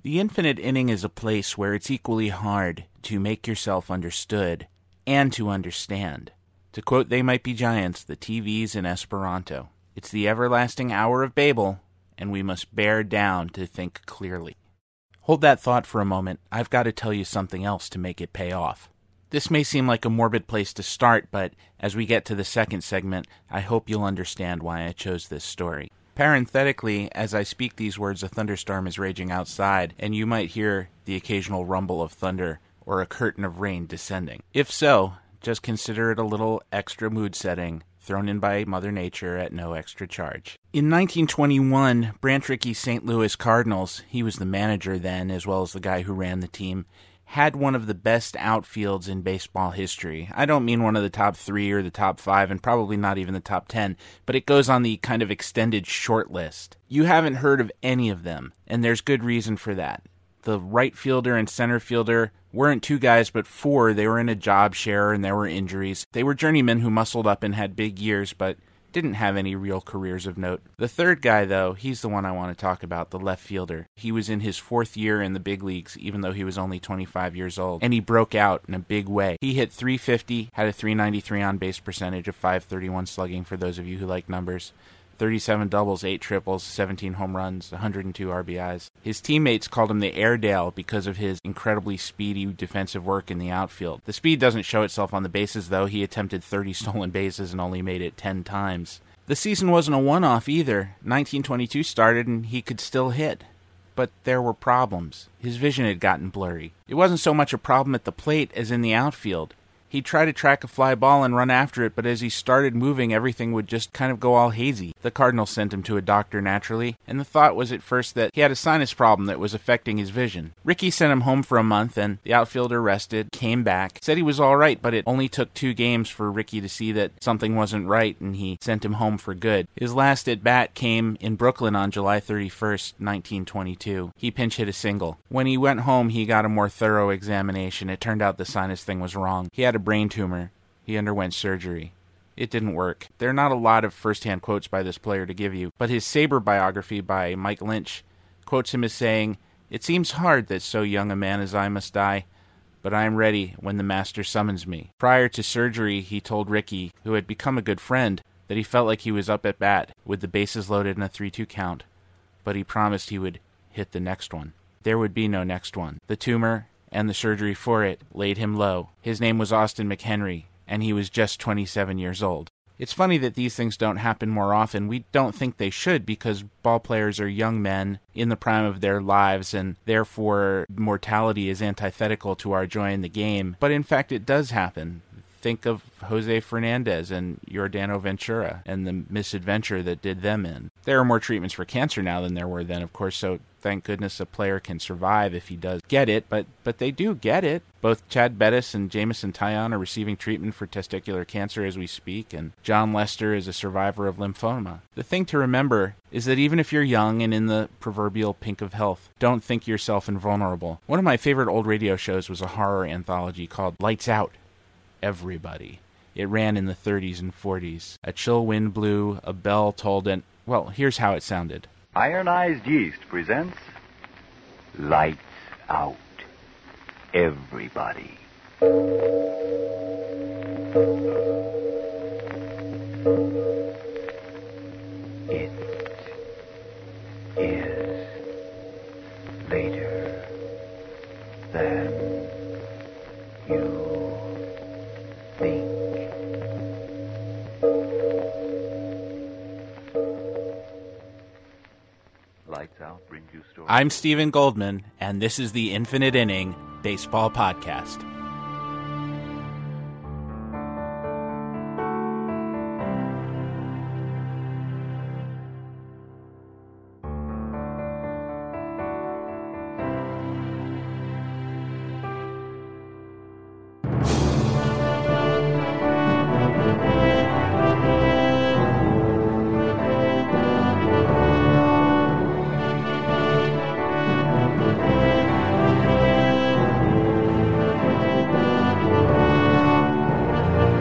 The infinite inning is a place where it's equally hard to make yourself understood and to understand. To quote They Might Be Giants, the TV's in Esperanto. It's the everlasting hour of Babel, and we must bear down to think clearly. Hold that thought for a moment. I've got to tell you something else to make it pay off. This may seem like a morbid place to start, but as we get to the second segment, I hope you'll understand why I chose this story. Parenthetically, as I speak these words, a thunderstorm is raging outside, and you might hear the occasional rumble of thunder or a curtain of rain descending. If so, just consider it a little extra mood setting thrown in by Mother Nature at no extra charge. In 1921, Branch Rickey's St. Louis Cardinals, he was the manager then as well as the guy who ran the team, had one of the best outfields in baseball history. I don't mean one of the top 3 or the top 5 and probably not even the top 10, but it goes on the kind of extended short list. You haven't heard of any of them, and there's good reason for that. The right fielder and center fielder weren't 2 guys but 4. They were in a job share and there were injuries. They were journeymen who muscled up and had big years, but didn't have any real careers of note. The third guy, though, he's the one I want to talk about, the left fielder. He was in his 4th year in the big leagues, even though he was only 25 years old, and he broke out in a big way. He hit .350, had a .393 on-base percentage, of .531 slugging for those of you who like numbers, 37 doubles, 8 triples, 17 home runs, 102 RBIs. His teammates called him the Airedale because of his incredibly speedy defensive work in the outfield. The speed doesn't show itself on the bases, though. He attempted 30 stolen bases and only made it 10 times. The season wasn't a one-off either. 1922 started and he could still hit. But there were problems. His vision had gotten blurry. It wasn't so much a problem at the plate as in the outfield. He'd try to track a fly ball and run after it, but as he started moving, everything would just kind of go all hazy. The Cardinals sent him to a doctor naturally, and the thought was at first that he had a sinus problem that was affecting his vision. Rickey sent him home for a month, and the outfielder rested, came back, said he was all right, but it only took 2 games for Rickey to see that something wasn't right, and he sent him home for good. His last at-bat came in Brooklyn on July 31st, 1922. He pinch hit a single. When he went home, he got a more thorough examination. It turned out the sinus thing was wrong. He had a brain tumor. He underwent surgery. It didn't work. There are not a lot of first-hand quotes by this player to give you, but his Sabre biography by Mike Lynch quotes him as saying, "It seems hard that so young a man as I must die, but I am ready when the master summons me." Prior to surgery, he told Rickey, who had become a good friend, that he felt like he was up at bat with the bases loaded in a 3-2 count, but he promised he would hit the next one. There would be no next one. The tumor and the surgery for it laid him low. His name was Austin McHenry, and he was just 27 years old. It's funny that these things don't happen more often. We don't think they should because ball players are young men in the prime of their lives, and therefore mortality is antithetical to our joy in the game. But in fact, it does happen. Think of Jose Fernandez and Yordano Ventura and the misadventure that did them in. There are more treatments for cancer now than there were then, of course, so thank goodness a player can survive if he does get it, but they do get it. Both Chad Bettis and Jameson Taillon are receiving treatment for testicular cancer as we speak, and John Lester is a survivor of lymphoma. The thing to remember is that even if you're young and in the proverbial pink of health, don't think yourself invulnerable. One of my favorite old radio shows was a horror anthology called Lights Out, Everybody. It ran in the 30s and 40s. A chill wind blew, a bell tolled, and, well, here's how it sounded. Ironized Yeast presents Lights Out, Everybody. It is later than you think. Lights Out brings you stories. I'm Stephen Goldman, and this is the Infinite Inning Baseball Podcast.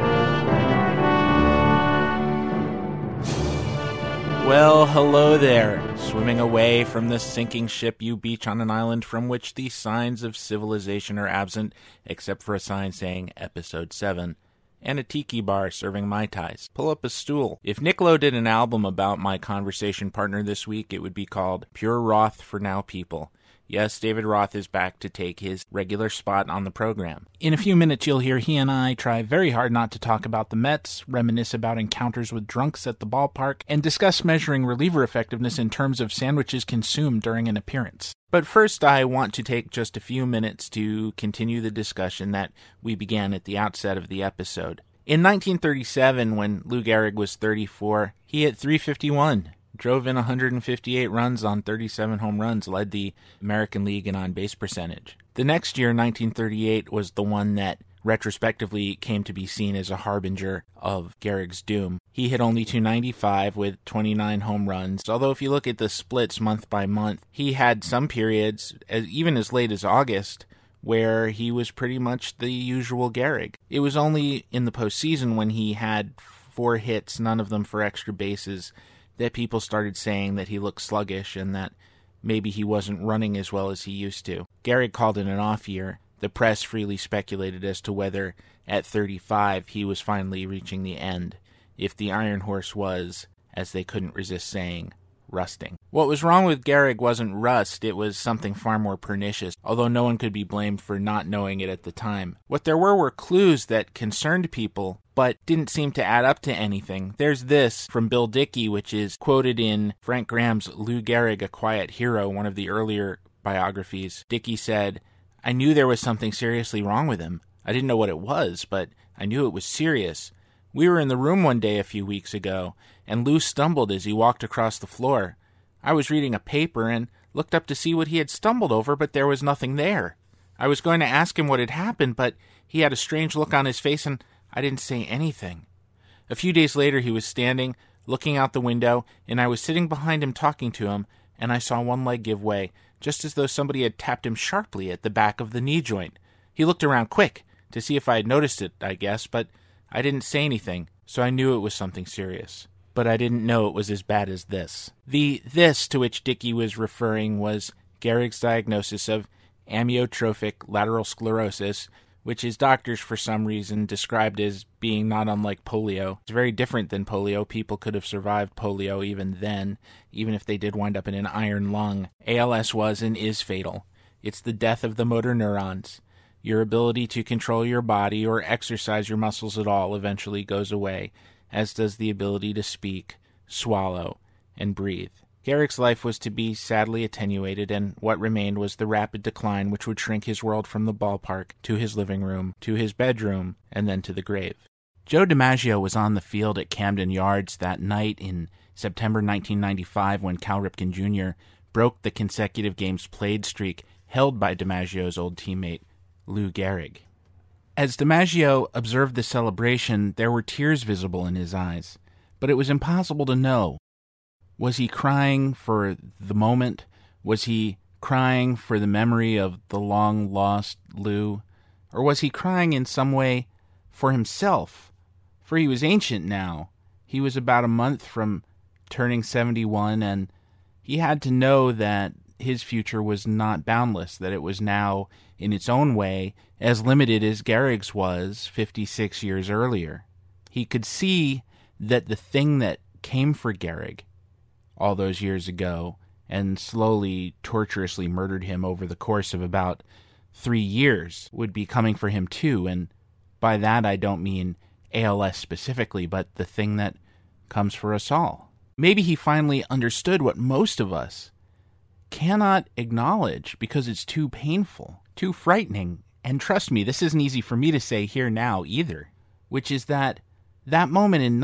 Well, hello there, swim Swimming away from the sinking ship, you beach on an island from which the signs of civilization are absent, except for a sign saying Episode 7, and a tiki bar serving Mai Tais. Pull up a stool. If Nick Lowe did an album about my conversation partner this week, it would be called Pure Roth for Now People. Yes, David Roth is back to take his regular spot on the program. In a few minutes, you'll hear he and I try very hard not to talk about the Mets, reminisce about encounters with drunks at the ballpark, and discuss measuring reliever effectiveness in terms of sandwiches consumed during an appearance. But first, I want to take just a few minutes to continue the discussion that we began at the outset of the episode. In 1937, when Lou Gehrig was 34, he hit .351. Drove in 158 runs on 37 home runs, led the American League in on-base percentage. The next year, 1938, was the one that retrospectively came to be seen as a harbinger of Gehrig's doom. He hit only .295 with 29 home runs, although if you look at the splits month by month, he had some periods, even as late as August, where he was pretty much the usual Gehrig. It was only in the postseason when he had 4 hits, none of them for extra bases, that people started saying that he looked sluggish and that maybe he wasn't running as well as he used to. Gehrig called it an off year. The press freely speculated as to whether, at 35, he was finally reaching the end, if the Iron Horse was, as they couldn't resist saying, rusting. What was wrong with Gehrig wasn't rust, it was something far more pernicious, although no one could be blamed for not knowing it at the time. What there were clues that concerned people, but didn't seem to add up to anything. There's this from Bill Dickey, which is quoted in Frank Graham's Lou Gehrig, A Quiet Hero, one of the earlier biographies. Dickey said, "I knew there was something seriously wrong with him. I didn't know what it was, but I knew it was serious. We were in the room one day a few weeks ago, and Lou stumbled as he walked across the floor. I was reading a paper and looked up to see what he had stumbled over, but there was nothing there. I was going to ask him what had happened, but he had a strange look on his face, and I didn't say anything. A few days later, he was standing, looking out the window, and I was sitting behind him talking to him, and I saw one leg give way, just as though somebody had tapped him sharply at the back of the knee joint. He looked around quick, to see if I had noticed it, I guess, but I didn't say anything, so I knew it was something serious. But I didn't know it was as bad as this." The "this" to which Dickey was referring was Gehrig's diagnosis of amyotrophic lateral sclerosis, which his doctors, for some reason, described as being not unlike polio. It's very different than polio. People could have survived polio even then, even if they did wind up in an iron lung. ALS was and is fatal. It's the death of the motor neurons. Your ability to control your body or exercise your muscles at all eventually goes away, as does the ability to speak, swallow, and breathe. Gehrig's life was to be sadly attenuated, and what remained was the rapid decline which would shrink his world from the ballpark to his living room, to his bedroom, and then to the grave. Joe DiMaggio was on the field at Camden Yards that night in September 1995 when Cal Ripken Jr. broke the consecutive games played streak held by DiMaggio's old teammate, Lou Gehrig. As DiMaggio observed the celebration, there were tears visible in his eyes, but it was impossible to know. Was he crying for the moment? Was he crying for the memory of the long-lost Lou? Or was he crying in some way for himself? For he was ancient now. He was about a month from turning 71, and he had to know that his future was not boundless, that it was now, in its own way, as limited as Gehrig's was 56 years earlier. He could see that the thing that came for Gehrig all those years ago and slowly, torturously murdered him over the course of about 3 years would be coming for him too, and by that I don't mean ALS specifically, but the thing that comes for us all. Maybe he finally understood what most of us cannot acknowledge because it's too painful, too frightening, and trust me, this isn't easy for me to say here now either, which is that moment in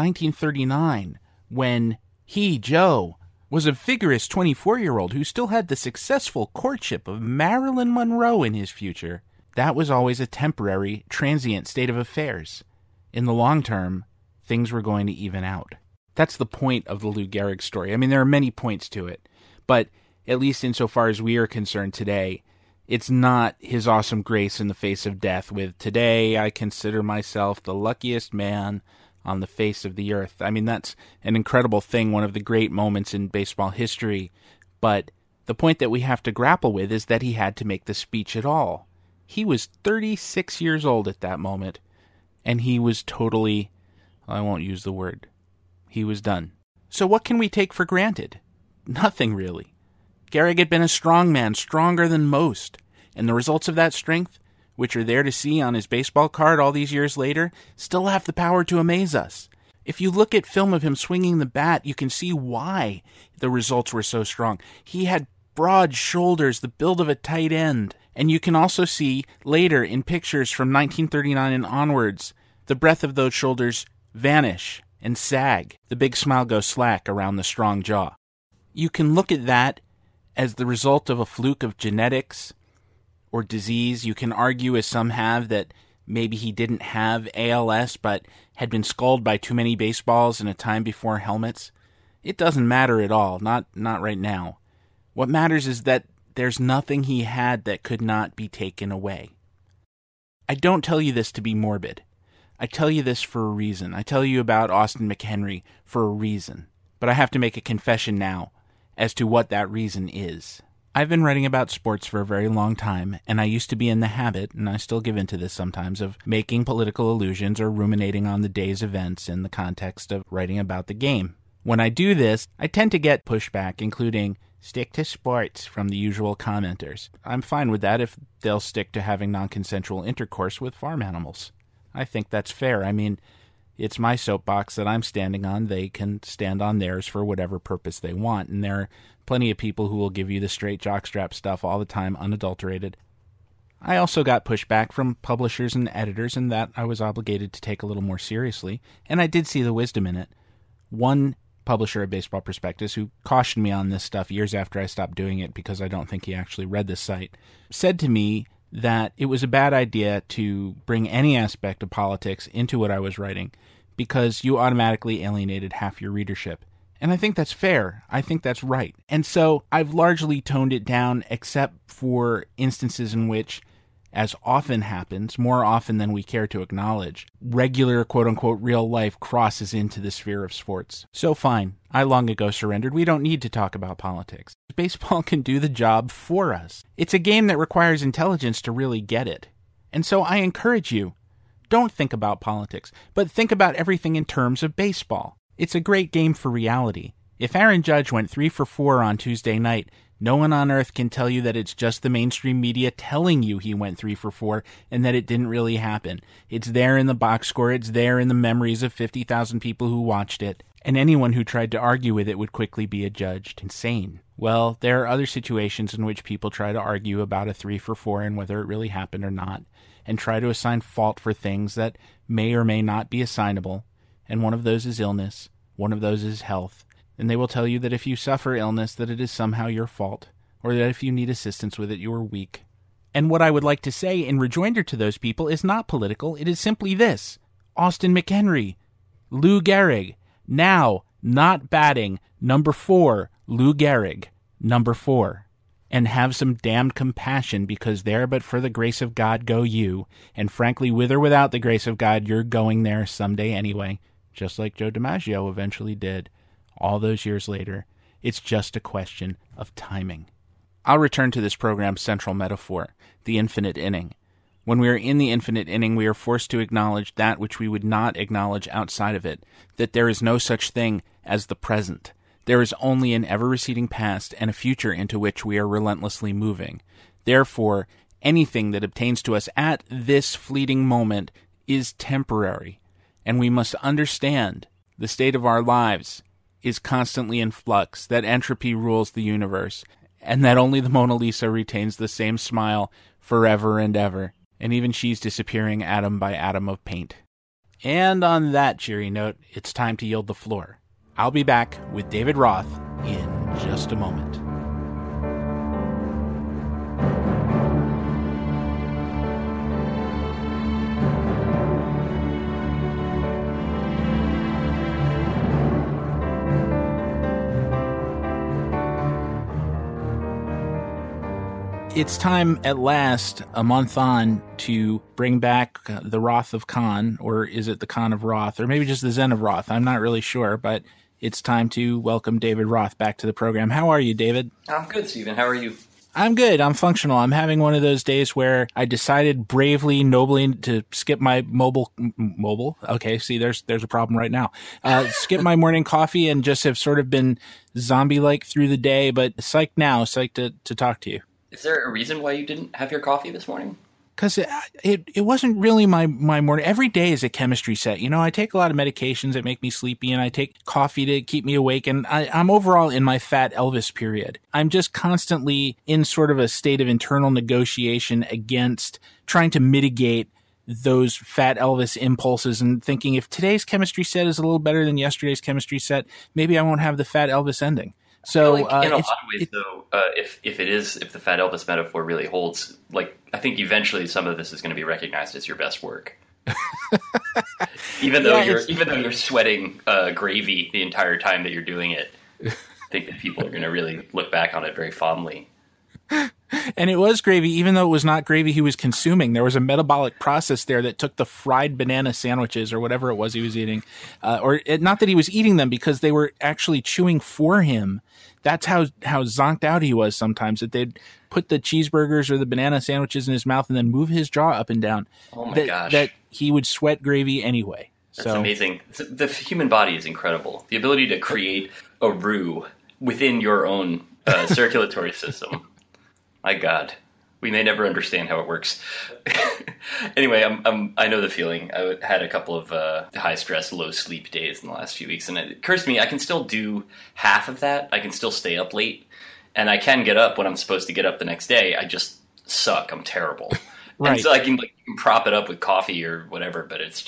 1939 when he, Joe, was a vigorous 24-year-old who still had the successful courtship of Marilyn Monroe in his future, that was always a temporary, transient state of affairs. In the long term, things were going to even out. That's the point of the Lou Gehrig story. I mean, there are many points to it, but at least insofar as we are concerned today, it's not his awesome grace in the face of death with, "Today I consider myself the luckiest man on the face of the earth." I mean, that's an incredible thing, one of the great moments in baseball history. But the point that we have to grapple with is that he had to make the speech at all. He was 36 years old at that moment, and he was totally, I won't use the word, he was done. So what can we take for granted? Nothing, really. Gehrig had been a strong man, stronger than most, and the results of that strength, which are there to see on his baseball card all these years later, still have the power to amaze us. If you look at film of him swinging the bat, you can see why the results were so strong. He had broad shoulders, the build of a tight end, and you can also see later in pictures from 1939 and onwards, the breadth of those shoulders vanish and sag. The big smile goes slack around the strong jaw. You can look at that as the result of a fluke of genetics or disease. You can argue, as some have, that maybe he didn't have ALS but had been skulled by too many baseballs in a time before helmets. It doesn't matter at all, not right now. What matters is that there's nothing he had that could not be taken away. I don't tell you this to be morbid. I tell you this for a reason. I tell you about Austin McHenry for a reason. But I have to make a confession now as to what that reason is. I've been writing about sports for a very long time, and I used to be in the habit, and I still give into this sometimes, of making political allusions or ruminating on the day's events in the context of writing about the game. When I do this, I tend to get pushback, including "stick to sports" from the usual commenters. I'm fine with that if they'll stick to having non-consensual intercourse with farm animals. I think that's fair. I mean, it's my soapbox that I'm standing on. They can stand on theirs for whatever purpose they want, and there are plenty of people who will give you the straight jockstrap stuff all the time, unadulterated. I also got pushback from publishers and editors, and that I was obligated to take a little more seriously, and I did see the wisdom in it. One publisher of Baseball Prospectus, who cautioned me on this stuff years after I stopped doing it because I don't think he actually read this site, said to me that it was a bad idea to bring any aspect of politics into what I was writing because you automatically alienated half your readership. And I think that's fair. I think that's right. And so I've largely toned it down, except for instances in which, as often happens, more often than we care to acknowledge, regular quote-unquote real life crosses into the sphere of sports. So fine, I long ago surrendered. We don't need to talk about politics. Baseball can do the job for us. It's a game that requires intelligence to really get it. And so I encourage you, don't think about politics, but think about everything in terms of baseball. It's a great game for reality. If Aaron Judge went 3 for 4 on Tuesday night, no one on earth can tell you that it's just the mainstream media telling you he went 3 for 4 and that it didn't really happen. It's there in the box score, it's there in the memories of 50,000 people who watched it, and anyone who tried to argue with it would quickly be adjudged insane. Well, there are other situations in which people try to argue about a 3 for 4 and whether it really happened or not, and try to assign fault for things that may or may not be assignable, and one of those is illness, one of those is health. And they will tell you that if you suffer illness, that it is somehow your fault, or that if you need assistance with it, you are weak. And what I would like to say in rejoinder to those people is not political. It is simply this: Austin McHenry, Lou Gehrig, now not batting, number 4, Lou Gehrig, number 4. And have some damned compassion, because there but for the grace of God go you, and frankly, with or without the grace of God, you're going there someday anyway, just like Joe DiMaggio eventually did. All those years later, it's just a question of timing. I'll return to this program's central metaphor, the infinite inning. When we are in the infinite inning, we are forced to acknowledge that which we would not acknowledge outside of it, that there is no such thing as the present. There is only an ever-receding past and a future into which we are relentlessly moving. Therefore, anything that obtains to us at this fleeting moment is temporary, and we must understand the state of our lives is constantly in flux, that entropy rules the universe, and that only the Mona Lisa retains the same smile forever and ever, and even she's disappearing atom by atom of paint. And on that cheery note, it's time to yield the floor. I'll be back with David Roth in just a moment. It's time at last, a month on, to bring back the Roth of Con, or is it the Con of Roth, or maybe just the Zen of Roth? I'm not really sure, but it's time to welcome David Roth back to the program. How are you, David? I'm good, Stephen. How are you? I'm good. I'm functional. I'm having one of those days where I decided bravely, nobly to skip my mobile. Okay. See, there's a problem right now. Skip my morning coffee and just have sort of been zombie-like through the day, but psyched to talk to you. Is there a reason why you didn't have your coffee this morning? Because it wasn't really my morning. Every day is a chemistry set. You know, I take a lot of medications that make me sleepy, and I take coffee to keep me awake, and I'm overall in my fat Elvis period. I'm just constantly in sort of a state of internal negotiation against trying to mitigate those fat Elvis impulses and thinking if today's chemistry set is a little better than yesterday's chemistry set, maybe I won't have the fat Elvis ending. So in a lot of ways, though, if the Fat Elvis metaphor really holds, like I think eventually some of this is going to be recognized as your best work. even though you're sweating gravy the entire time that you're doing it, I think that people are going to really look back on it very fondly. And it was gravy, even though it was not gravy he was consuming. There was a metabolic process there that took the fried banana sandwiches or whatever it was he was eating. Not that he was eating them because they were actually chewing for him. That's how zonked out he was sometimes, that they'd put the cheeseburgers or the banana sandwiches in his mouth and then move his jaw up and down. Oh my gosh. That he would sweat gravy anyway. That's amazing. The human body is incredible. The ability to create a roux within your own circulatory system. My God, we may never understand how it works. Anyway, I know the feeling. I had a couple of high stress, low sleep days in the last few weeks, and it occurs to me I can still do half of that. I can still stay up late, and I can get up when I'm supposed to get up the next day. I just suck. I'm terrible. Right. And so I can prop it up with coffee or whatever, but it's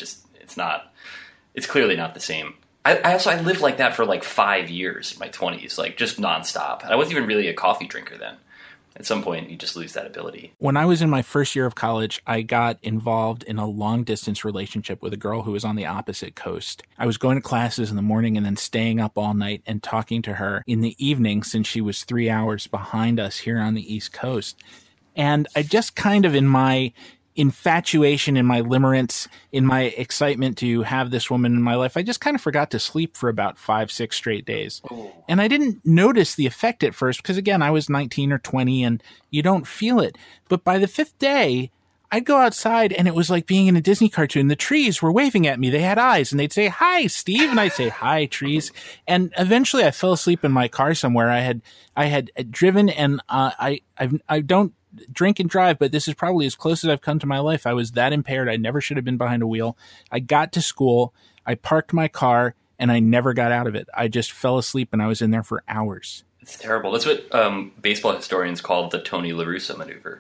clearly not the same. I lived like that for 5 years in my 20s, just nonstop. I wasn't even really a coffee drinker then. At some point, you just lose that ability. When I was in my first year of college, I got involved in a long-distance relationship with a girl who was on the opposite coast. I was going to classes in the morning and then staying up all night and talking to her in the evening since she was 3 hours behind us here on the East Coast. And I just kind of, in my infatuation, in my limerence, in my excitement to have this woman in my life, I just kind of forgot to sleep for about 5-6 straight days. Oh. And I didn't notice the effect at first because, again, I was 19 or 20 and you don't feel it. But by the 5th day, I'd go outside and it was like being in a Disney cartoon. The trees were waving at me. They had eyes and they'd say, "Hi, Steve." And I'd say, "Hi, trees." And eventually I fell asleep in my car somewhere. I had driven and I don't drink and drive, but this is probably as close as I've come to my life. I was that impaired. I never should have been behind a wheel. I got to school, I parked my car, and I never got out of it. I just fell asleep and I was in there for hours. It's terrible. That's what baseball historians call the Tony La Russa maneuver.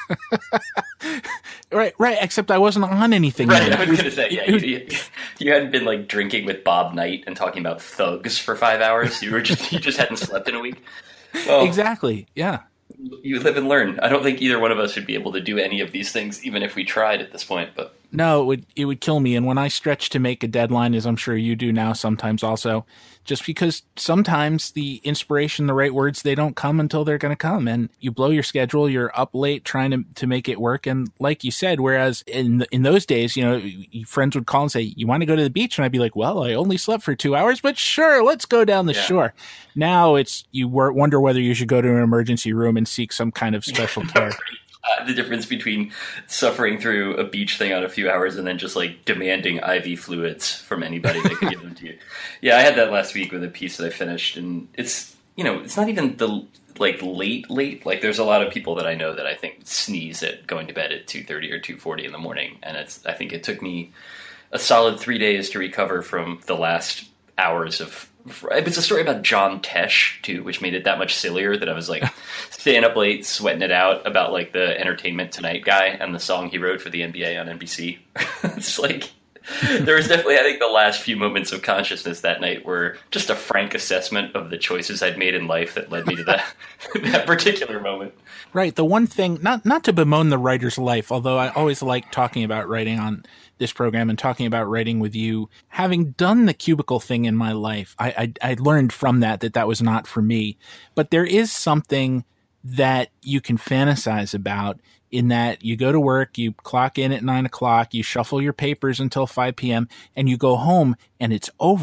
Right. Except I wasn't on anything. Right, I was going to say, yeah, you hadn't been drinking with Bob Knight and talking about thugs for 5 hours. You just hadn't slept in a week. Well, exactly. Yeah. You live and learn. I don't think either one of us should be able to do any of these things, even if we tried at this point. But no, it would kill me. And when I stretch to make a deadline, as I'm sure you do now sometimes also, just because sometimes the inspiration, the right words, they don't come until they're going to come. And you blow your schedule, you're up late trying to make it work. And like you said, whereas in those days, friends would call and say, "You want to go to the beach?" And I'd be like, "Well, I only slept for 2 hours, but sure, let's go down the shore." Now you wonder whether you should go to an emergency room and seek some kind of special care. The difference between suffering through a beach thing on a few hours and then just demanding IV fluids from anybody that could give them to you. Yeah, I had that last week with a piece that I finished, and it's not even the late. There's a lot of people that I know that I think sneeze at going to bed at 2:30 or 2:40 in the morning, and I think it took me a solid 3 days to recover from the last hours of. It's a story about John Tesh too, which made it that much sillier that I was staying up late, sweating it out about the Entertainment Tonight guy and the song he wrote for the NBA on NBC. It's there was definitely, I think, the last few moments of consciousness that night were just a frank assessment of the choices I'd made in life that led me to that particular moment. Right. The one thing, not to bemoan the writer's life, although I always like talking about writing on this program and talking about writing with you. Having done the cubicle thing in my life, I learned from that was not for me. But there is something that you can fantasize about in that you go to work, you clock in at 9 o'clock, you shuffle your papers until 5 p.m., and you go home and it's over.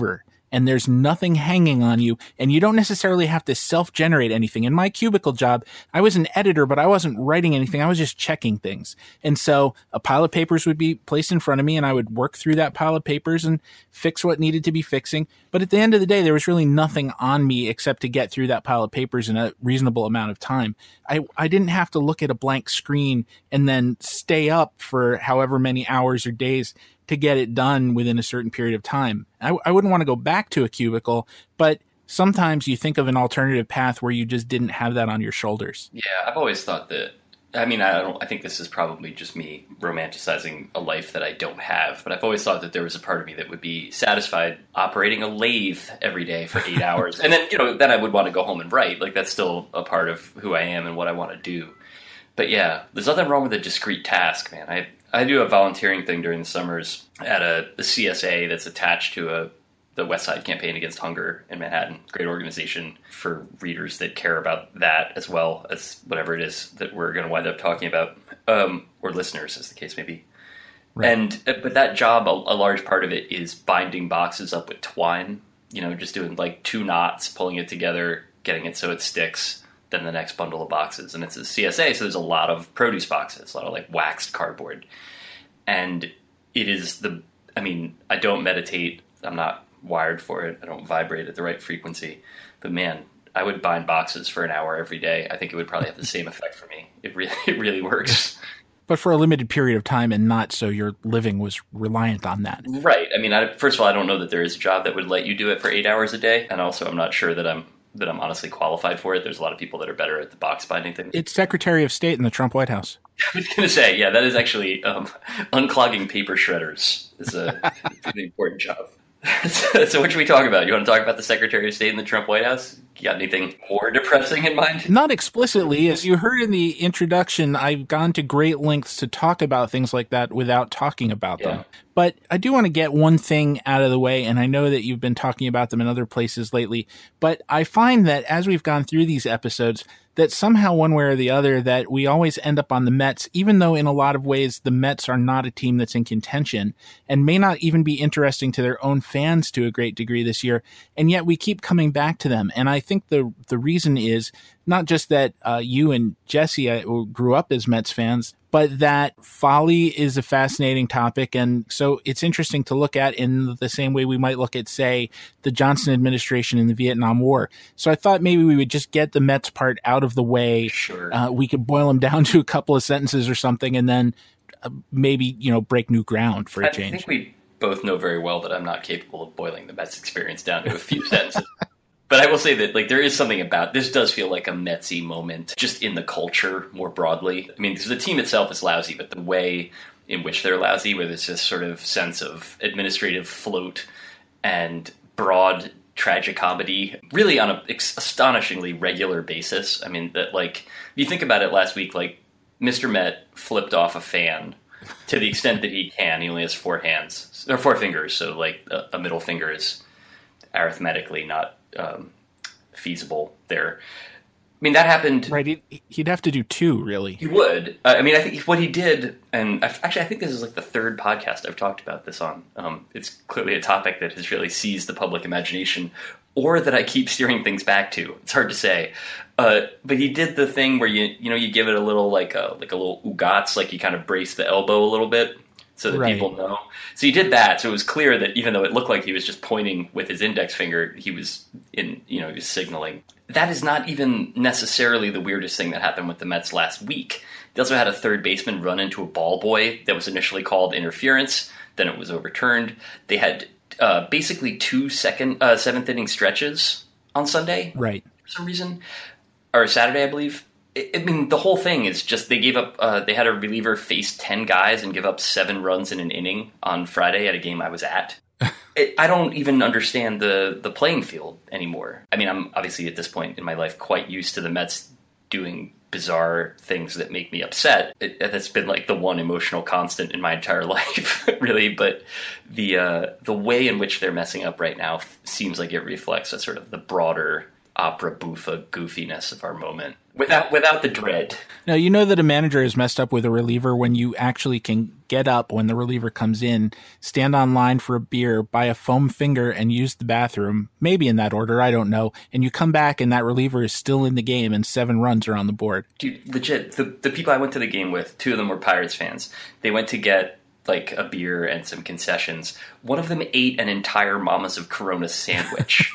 and there's nothing hanging on you, and you don't necessarily have to self-generate anything. In my cubicle job, I was an editor, but I wasn't writing anything. I was just checking things. And so a pile of papers would be placed in front of me, and I would work through that pile of papers and fix what needed to be fixing. But at the end of the day, there was really nothing on me except to get through that pile of papers in a reasonable amount of time. I didn't have to look at a blank screen and then stay up for however many hours or days to get it done within a certain period of time. I wouldn't want to go back to a cubicle, but sometimes you think of an alternative path where you just didn't have that on your shoulders. Yeah, I've always thought that. I mean, I think this is probably just me romanticizing a life that I don't have, but I've always thought that there was a part of me that would be satisfied operating a lathe every day for 8 hours. And then, then I would want to go home and write. Like, that's still a part of who I am and what I want to do. But yeah, there's nothing wrong with a discrete task, man. I do a volunteering thing during the summers at a CSA that's attached to the West Side Campaign Against Hunger in Manhattan. Great organization for readers that care about that as well as whatever it is that we're going to wind up talking about, or listeners, as the case may be. Right. But that job, a large part of it is binding boxes up with twine, just doing like 2 knots, pulling it together, getting it so it sticks, then the next bundle of boxes. And it's a CSA, so there's a lot of produce boxes, a lot of like waxed cardboard. And it is I don't meditate. I'm not wired for it. I don't vibrate at the right frequency. But man, I would bind boxes for an hour every day. I think it would probably have the same effect for me. It really works. But for a limited period of time, and not so your living was reliant on that. Right. I mean, first of all, I don't know that there is a job that would let you do it for 8 hours a day. And also, I'm not sure that I'm honestly qualified for it. There's a lot of people that are better at the box binding thing. It's Secretary of State in the Trump White House. I was going to say, yeah, that is actually unclogging paper shredders is a pretty important job. So what should we talk about? You want to talk about the Secretary of State in the Trump White House? You got anything more depressing in mind? Not explicitly. As you heard in the introduction, I've gone to great lengths to talk about things like that without talking about them. But I do want to get one thing out of the way, and I know that you've been talking about them in other places lately, but I find that as we've gone through these episodes, that somehow one way or the other that we always end up on the Mets, even though in a lot of ways the Mets are not a team that's in contention and may not even be interesting to their own fans to a great degree this year. And yet we keep coming back to them. And I think the reason is not just that you and Jesse grew up as Mets fans, but that folly is a fascinating topic. And so it's interesting to look at in the same way we might look at, say, the Johnson administration in the Vietnam War. So I thought maybe we would just get the Mets part out of the way. Sure. We could boil them down to a couple of sentences or something, and then maybe, break new ground for a change. I think we both know very well that I'm not capable of boiling the Mets experience down to a few sentences. But I will say that, there is something about this does feel like a Metsy moment just in the culture more broadly. I mean, because the team itself is lousy, but the way in which they're lousy, where there's this sort of sense of administrative float and broad tragicomedy, really on an astonishingly regular basis. I mean, that you think about it last week, Mr. Met flipped off a fan to the extent that he can. He only has 4 hands, or 4 fingers, so a middle finger is arithmetically not feasible there. I mean, that happened. Right. He'd have to do 2, really. He would. I mean, I think what he did, and I think this is the 3rd podcast I've talked about this on. It's clearly a topic that has really seized the public imagination, or that I keep steering things back to. It's hard to say. But he did the thing where you give it a little like a little ugats, you kind of brace the elbow a little bit so that people know. So he did that. So it was clear that even though it looked like he was just pointing with his index finger, he was he was signaling. That is not even necessarily the weirdest thing that happened with the Mets last week. They also had a third baseman run into a ball boy that was initially called interference. Then it was overturned. They had basically 2 seventh inning stretches on Sunday. Right. For some reason. Or Saturday, I believe. I mean, the whole thing is just they gave up. They had a reliever face 10 guys and give up 7 runs in an inning on Friday at a game I was at. I don't even understand the playing field anymore. I mean, I'm obviously at this point in my life quite used to the Mets doing bizarre things that make me upset. That's been the one emotional constant in my entire life, really. But the way in which they're messing up right now seems like it reflects a sort of the broader opera buffa goofiness of our moment without the dread. Now, you know that a manager is messed up with a reliever when you actually can get up when the reliever comes in, stand on line for a beer, buy a foam finger, and use the bathroom, maybe in that order, I don't know, and you come back and that reliever is still in the game and 7 runs are on the board. Dude, legit, the people I went to the game with, 2 of them were Pirates fans. They went to get like a beer and some concessions. One of them ate an entire Mamas of Corona sandwich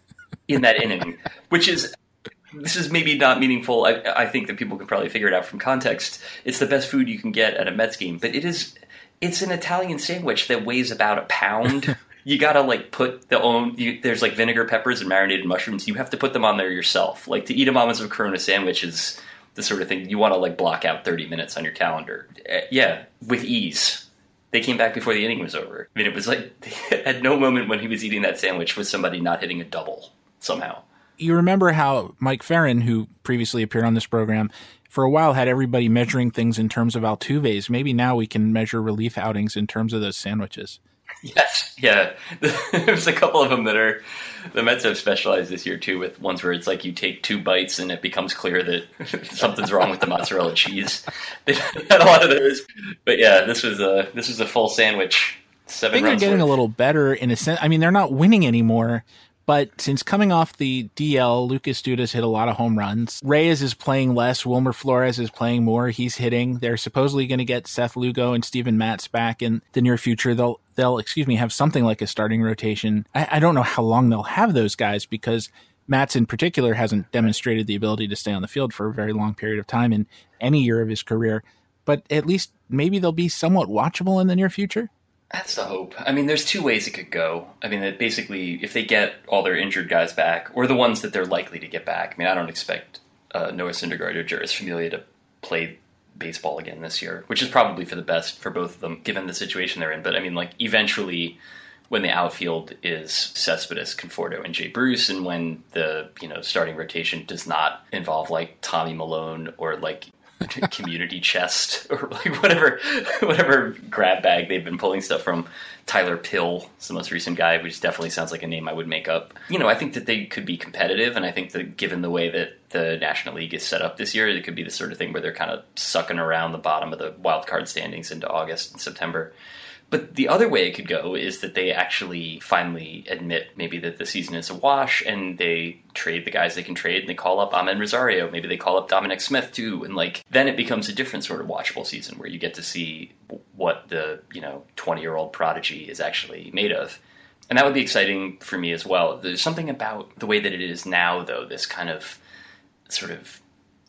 in that inning, which is... This is maybe not meaningful. I think that people can probably figure it out from context. It's the best food you can get at a Mets game, but it's an Italian sandwich that weighs about a pound. You gotta like put there's like vinegar, peppers, and marinated mushrooms. You have to put them on there yourself. Like to eat a Mama's of Corona sandwich is the sort of thing you want to like block out 30 minutes on your calendar. Yeah, with ease. They came back before the inning was over. I mean, it was like at no moment when he was eating that sandwich was somebody not hitting a double somehow. You remember how Mike Ferrin, who previously appeared on this program, for a while had everybody measuring things in terms of Altuves. Maybe now we can measure relief outings in terms of those sandwiches. Yes, yeah. There's a couple of them that are, the Mets have specialized this year too, with ones where it's like you take 2 bites and it becomes clear that something's wrong with the mozzarella cheese. They had a lot of those. But yeah, this was a full sandwich. 7 I think runs they're getting worth. a little better in a sense. I mean, they're not winning anymore. But since coming off the DL, Lucas Dudas hit a lot of home runs. Reyes is playing less. Wilmer Flores is playing more. He's hitting. They're supposedly going to get Seth Lugo and Steven Matz back in the near future. They'll have something like a starting rotation. I don't know how long they'll have those guys because Matz in particular hasn't demonstrated the ability to stay on the field for a very long period of time in any year of his career. But at least maybe they'll be somewhat watchable in the near future. That's the hope. I mean, there's 2 ways it could go. I mean, that basically, if they get all their injured guys back, or the ones that they're likely to get back. I mean, I don't expect Noah Syndergaard or Juris Familia to play baseball again this year, which is probably for the best for both of them, given the situation they're in. But I mean, like, eventually, when the outfield is Cespedes, Conforto, and Jay Bruce, and when the starting rotation does not involve like Tommy Malone or like Community Chest or like whatever grab bag they've been pulling stuff from. Tyler Pill is the most recent guy, which definitely sounds like a name I would make up. I think that they could be competitive, and I think that given the way that the National League is set up this year, it could be the sort of thing where they're kind of sucking around the bottom of the wild card standings into August and September. But the other way it could go is that they actually finally admit maybe that the season is a wash and they trade the guys they can trade and they call up Amed Rosario. Maybe they call up Dominic Smith too. And like then it becomes a different sort of watchable season where you get to see what the 20-year-old prodigy is actually made of. And that would be exciting for me as well. There's something about the way that it is now, though, this kind of sort of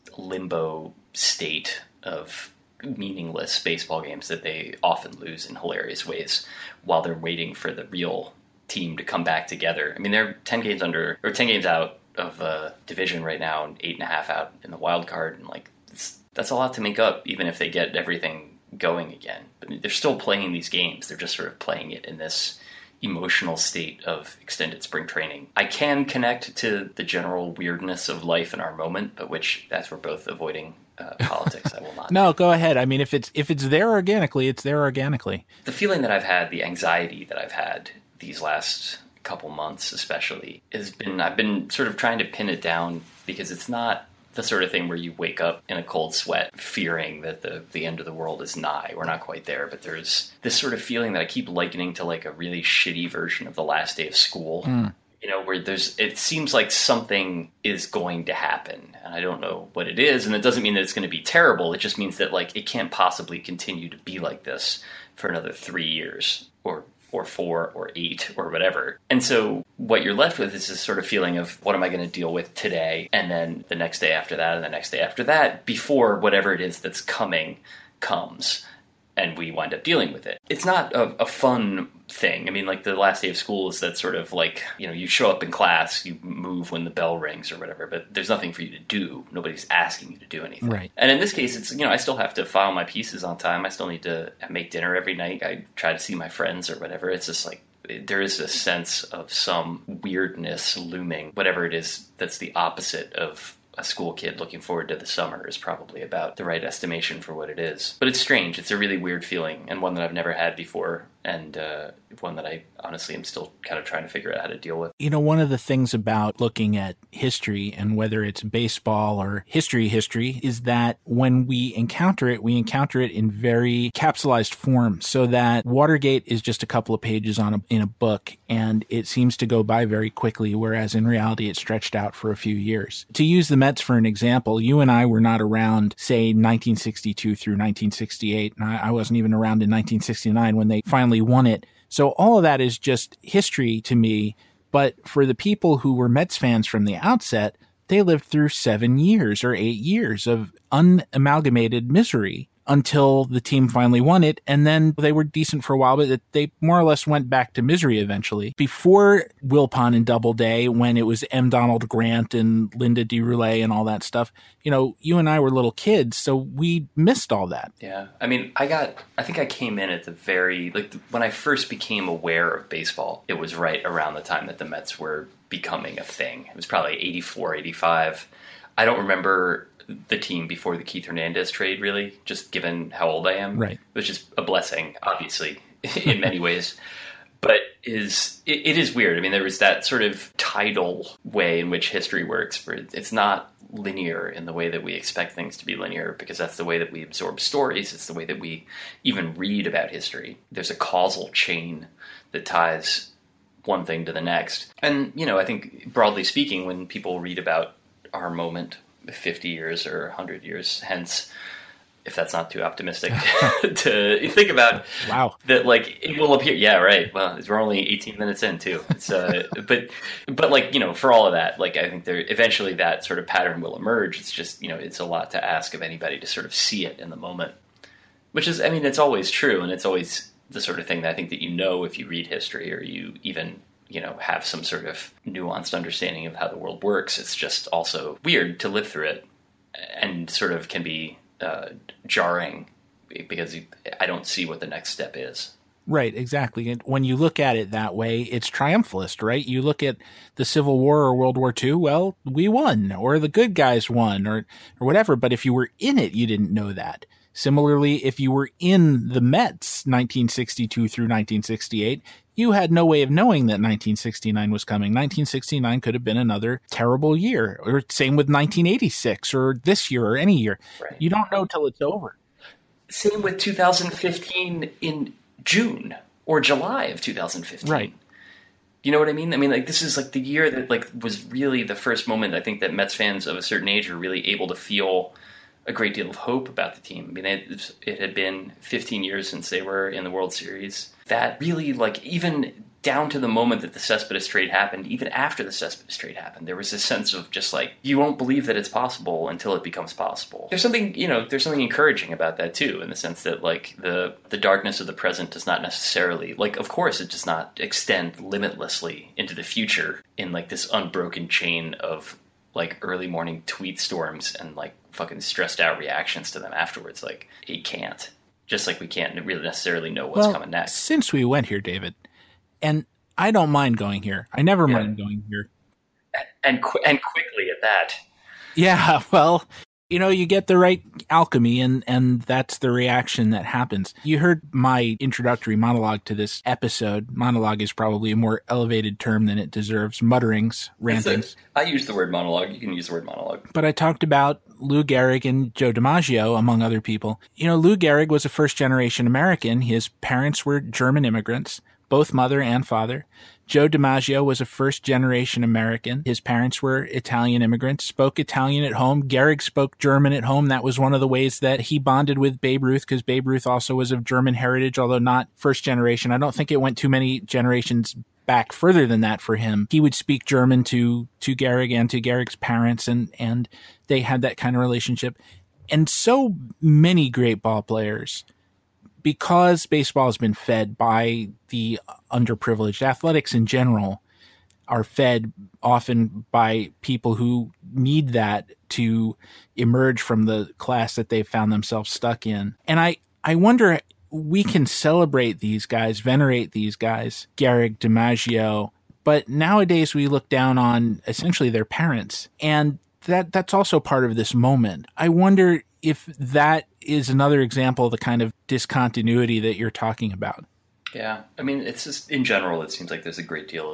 limbo state of meaningless baseball games that they often lose in hilarious ways while they're waiting for the real team to come back together. I mean, they're 10 games out of division right now and 8.5 out in the wild card. And like, that's a lot to make up, even if they get everything going again. But they're still playing these games. They're just sort of playing it in this emotional state of extended spring training. I can connect to the general weirdness of life in our moment, but which, as we're both avoiding politics, I will not. No, go ahead. I mean, if it's there organically, it's there organically. The feeling that I've had, the anxiety that I've had these last couple months especially, I've been sort of trying to pin it down because it's not the sort of thing where you wake up in a cold sweat fearing that the end of the world is nigh. We're not quite there, but there's this sort of feeling that I keep likening to like a really shitty version of the last day of school. Where it seems like something is going to happen, and I don't know what it is, and it doesn't mean that it's going to be terrible. It just means that like it can't possibly continue to be like this for another 3 years or 4 or 8 or whatever. And so what you're left with is this sort of feeling of what am I going to deal with today, and then the next day after that, and the next day after that, before whatever it is that's coming comes. And we wind up dealing with it. It's not a fun thing. I mean, like the last day of school is that sort of like, you show up in class, you move when the bell rings or whatever, but there's nothing for you to do. Nobody's asking you to do anything. Right. And in this case, it's, I still have to file my pieces on time. I still need to make dinner every night. I try to see my friends or whatever. It's just like, there is a sense of some weirdness looming, whatever it is that's the opposite of a school kid looking forward to the summer is probably about the right estimation for what it is. But it's strange. It's a really weird feeling and one that I've never had before. And one that I honestly am still kind of trying to figure out how to deal with. You know, one of the things about looking at history, and whether it's baseball or history, is that when we encounter it in very capsulized form, so that Watergate is just a couple of pages in a book, and it seems to go by very quickly, whereas in reality it stretched out for a few years. To use the Mets for an example, you and I were not around, say, 1962 through 1968, and I wasn't even around in 1969 when they finally won it. So all of that is just history to me. But for the people who were Mets fans from the outset, they lived through 7 years or 8 years of unamalgamated misery until the team finally won it. And then they were decent for a while, but they more or less went back to misery eventually. Before Wilpon and Doubleday, when it was M. Donald Grant and Linda DeRoulet and all that stuff, you know, you and I were little kids, so we missed all that. Yeah. I mean, I think I came in at the very, when I first became aware of baseball, it was right around the time that the Mets were becoming a thing. It was probably 84, 85. I don't remember the team before the Keith Hernandez trade, really, just given how old I am. Right. Which is a blessing, obviously, in many ways. But it is weird. I mean, there was that sort of tidal way in which history works, where it's not linear in the way that we expect things to be linear, because that's the way that we absorb stories. It's the way that we even read about history. There's a causal chain that ties one thing to the next. And, you know, I think broadly speaking, when people read about our moment 50 years or 100 years hence, if that's not too optimistic to think about, wow, that like it will appear. Yeah, right. Well, we're only 18 minutes in too. It's but like, you know, for all of that, like I think eventually that sort of pattern will emerge. It's just, you know, it's a lot to ask of anybody to sort of see it in the moment, which is, I mean, it's always true, and it's always the sort of thing that I think that, you know, if you read history or you even, you know, have some sort of nuanced understanding of how the world works. It's just also weird to live through it, and sort of can be jarring because I don't see what the next step is. Right, exactly. And when you look at it that way, it's triumphalist, right? You look at the Civil War or World War II, well, we won, or the good guys won, or whatever. But if you were in it, you didn't know that. Similarly, if you were in the Mets 1962 through 1968, you had no way of knowing that 1969 was coming. 1969 could have been another terrible year, or same with 1986 or this year or any year. Right. You don't know till it's over. Same with 2015 in June or July of 2015. Right. You know what I mean? I mean, like, this is like the year that like was really the first moment I think that Mets fans of a certain age are really able to feel a great deal of hope about the team. I mean, it had been 15 years since they were in the World Series. That really, like, even down to the moment that the Cespedes trade happened, even after the Cespedes trade happened, there was this sense of just like, you won't believe that it's possible until it becomes possible. There's something, you know, there's something encouraging about that too, in the sense that like the darkness of the present does not necessarily, like, of course it does not extend limitlessly into the future in like this unbroken chain of like early morning tweet storms and like fucking stressed out reactions to them afterwards. Like, it can't. Just like we can't really necessarily know what's coming next. Since we went here, David, and I don't mind going here. I never mind going here. And quickly at that. Yeah, well, you know, you get the right alchemy, and that's the reaction that happens. You heard my introductory monologue to this episode. Monologue is probably a more elevated term than it deserves. Mutterings, rantings. I use the word monologue. You can use the word monologue. But I talked about Lou Gehrig and Joe DiMaggio, among other people. You know, Lou Gehrig was a first-generation American. His parents were German immigrants, both mother and father. Joe DiMaggio was a first-generation American. His parents were Italian immigrants, spoke Italian at home. Gehrig spoke German at home. That was one of the ways that he bonded with Babe Ruth, because Babe Ruth also was of German heritage, although not first generation. I don't think it went too many generations back further than that for him. He would speak German to Gehrig and to Gehrig's parents, and they had that kind of relationship. And so many great ball players, because baseball has been fed by the underprivileged, athletics in general are fed often by people who need that to emerge from the class that they've found themselves stuck in. And I wonder, we can celebrate these guys, venerate these guys, Gehrig, DiMaggio, but nowadays we look down on essentially their parents. And that's also part of this moment. I wonder if that is another example of the kind of discontinuity that you're talking about. Yeah, I mean, it's just, in general, it seems like there's a great deal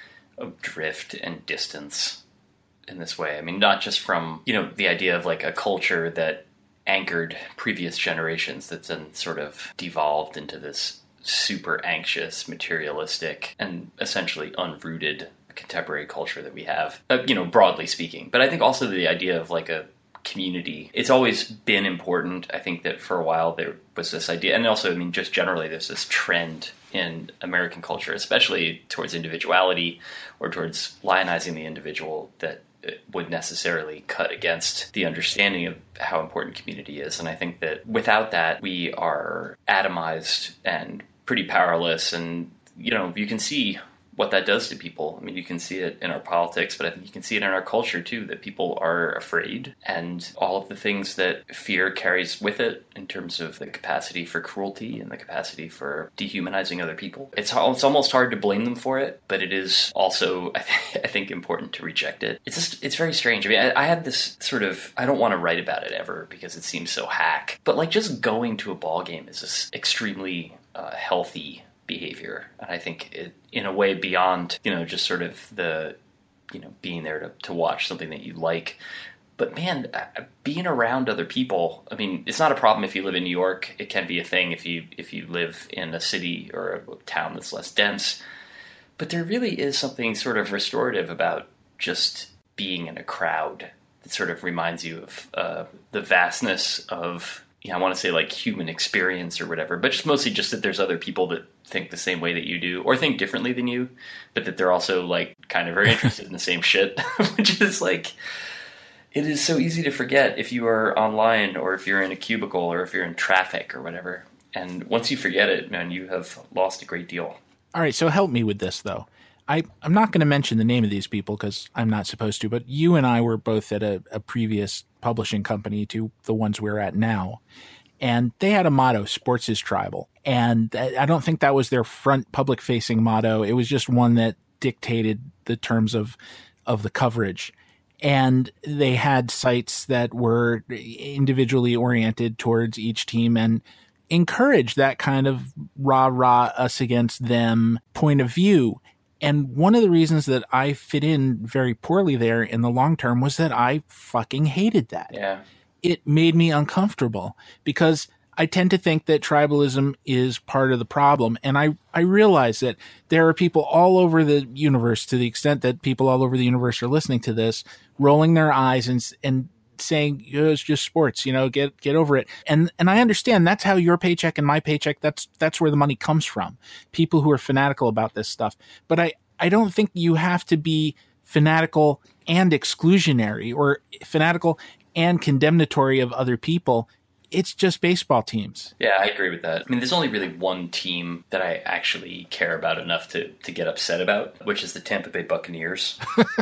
of drift and distance in this way. I mean, not just from, the idea of like a culture that anchored previous generations that's then sort of devolved into this super anxious, materialistic, and essentially unrooted contemporary culture that we have, broadly speaking. But I think also the idea of like a community, it's always been important. I think that for a while there was this idea, and also, I mean, just generally there's this trend in American culture, especially towards individuality or towards lionizing the individual, that would necessarily cut against the understanding of how important community is. And I think that without that, we are atomized and pretty powerless. And, you can see what that does to people. I mean, you can see it in our politics, but I think you can see it in our culture too, that people are afraid, and all of the things that fear carries with it in terms of the capacity for cruelty and the capacity for dehumanizing other people. It's almost hard to blame them for it, but it is also, I think, important to reject it. It's very strange. I mean, I had this sort of, I don't want to write about it ever because it seems so hack, but like just going to a ball game is this extremely healthy behavior. And I think it, in a way, beyond, just sort of the, being there to watch something that you like. But man, being around other people, I mean, it's not a problem if you live in New York. It can be a thing if you live in a city or a town that's less dense. But there really is something sort of restorative about just being in a crowd that sort of reminds you of the vastness of, I want to say like human experience or whatever, but just mostly just that there's other people that think the same way that you do or think differently than you, but that they're also like kind of very interested in the same shit, which is like, it is so easy to forget if you are online or if you're in a cubicle or if you're in traffic or whatever. And once you forget it, man, you have lost a great deal. All right, so help me with this, though. I'm not going to mention the name of these people because I'm not supposed to, but you and I were both at a previous publishing company to the ones we're at now, and they had a motto, "Sports is tribal." And I don't think that was their front public-facing motto. It was just one that dictated the terms of the coverage. And they had sites that were individually oriented towards each team and encouraged that kind of rah-rah, us against them point of view. And one of the reasons that I fit in very poorly there in the long term was that I fucking hated that. Yeah. It made me uncomfortable because I tend to think that tribalism is part of the problem. And I realize that there are people all over the universe, to the extent that people all over the universe are listening to this, rolling their eyes and saying, it's just sports, get over it. And I understand that's how your paycheck and my paycheck, that's where the money comes from. People who are fanatical about this stuff. But I don't think you have to be fanatical and exclusionary or fanatical and condemnatory of other people. It's just baseball teams. Yeah, I agree with that. I mean, there's only really one team that I actually care about enough to get upset about, which is the Tampa Bay Buccaneers.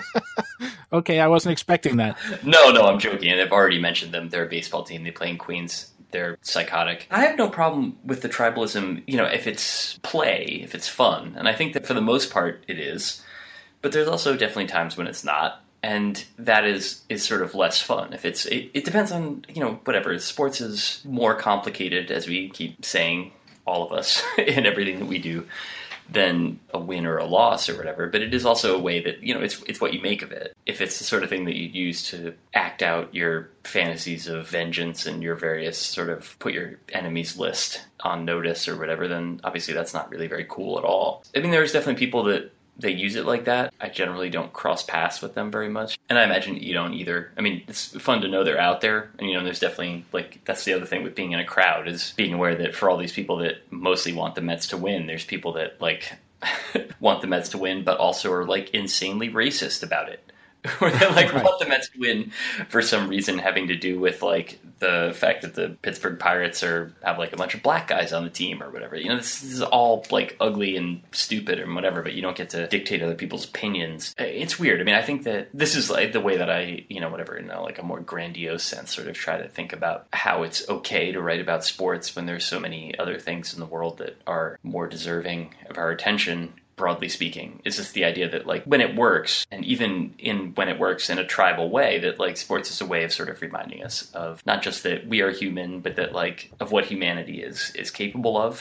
Okay, I wasn't expecting that. No, I'm joking. And I've already mentioned them. They're a baseball team. They play in Queens. They're psychotic. I have no problem with the tribalism, if it's play, if it's fun. And I think that for the most part it is. But there's also definitely times when it's not. And that is sort of less fun. If it depends on, whatever. Sports is more complicated, as we keep saying, all of us, in everything that we do, than a win or a loss or whatever. But it is also a way that, it's what you make of it. If it's the sort of thing that you use to act out your fantasies of vengeance and your various sort of put your enemies list on notice or whatever, then obviously that's not really very cool at all. I mean, there's definitely people that they use it like that. I generally don't cross paths with them very much. And I imagine you don't either. I mean, it's fun to know they're out there. And, there's definitely, that's the other thing with being in a crowd, is being aware that for all these people that mostly want the Mets to win, there's people that, want the Mets to win, but also are, insanely racist about it. Or they want the Mets to win for some reason having to do with the fact that the Pittsburgh Pirates have a bunch of black guys on the team or whatever. This is all ugly and stupid and whatever, but you don't get to dictate other people's opinions. It's weird. I mean, I think that this is the way that I, in a more grandiose sense, sort of try to think about how it's okay to write about sports when there's so many other things in the world that are more deserving of our attention. Broadly speaking, it's just the idea that when it works, and even when it works in a tribal way, that sports is a way of sort of reminding us of not just that we are human, but that of what humanity is capable of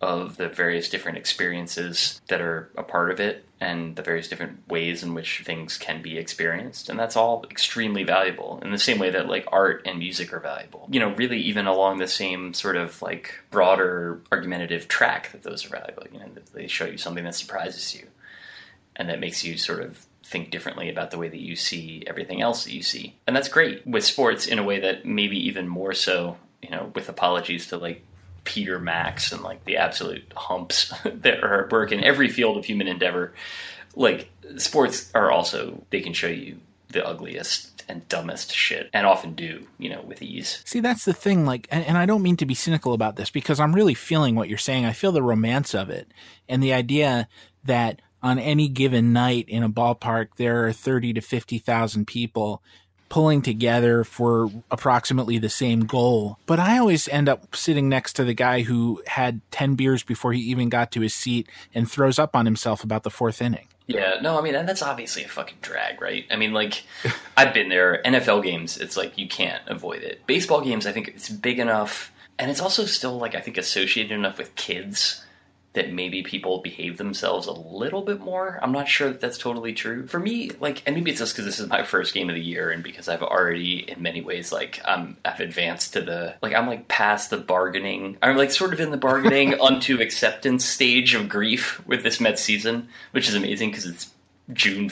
of the various different experiences that are a part of it and the various different ways in which things can be experienced. And that's all extremely valuable in the same way that like art and music are valuable. You know, really even along the same sort of like broader argumentative track that those are valuable. You know, they show you something that surprises you and that makes you sort of think differently about the way that you see everything else that you see. And that's great with sports in a way that maybe even more so, you know, with apologies to like Peter Max and like the absolute humps that are at work in every field of human endeavor. Like sports are also, they can show you the ugliest and dumbest shit and often do, you know, with ease. See, that's the thing. Like, and I don't mean to be cynical about this because I'm really feeling what you're saying. I feel the romance of it and the idea that on any given night in a ballpark, there are 30 to 50,000 people pulling together for approximately the same goal. But I always end up sitting next to the guy who had 10 beers before he even got to his seat and throws up on himself about the fourth inning. Yeah, no, I mean, and that's obviously a fucking drag, right? I mean, like, I've been there. NFL games, it's like you can't avoid it. Baseball games, I think it's big enough, and it's also still, like, I think associated enough with kids that maybe people behave themselves a little bit more. I'm not sure that that's totally true. For me, like, and maybe it's just because this is my first game of the year and because I've already, in many ways, like, I've advanced to the, like, I'm, like, past the bargaining. I'm, like, sort of in the bargaining unto acceptance stage of grief with this Mets season, which is amazing because it's June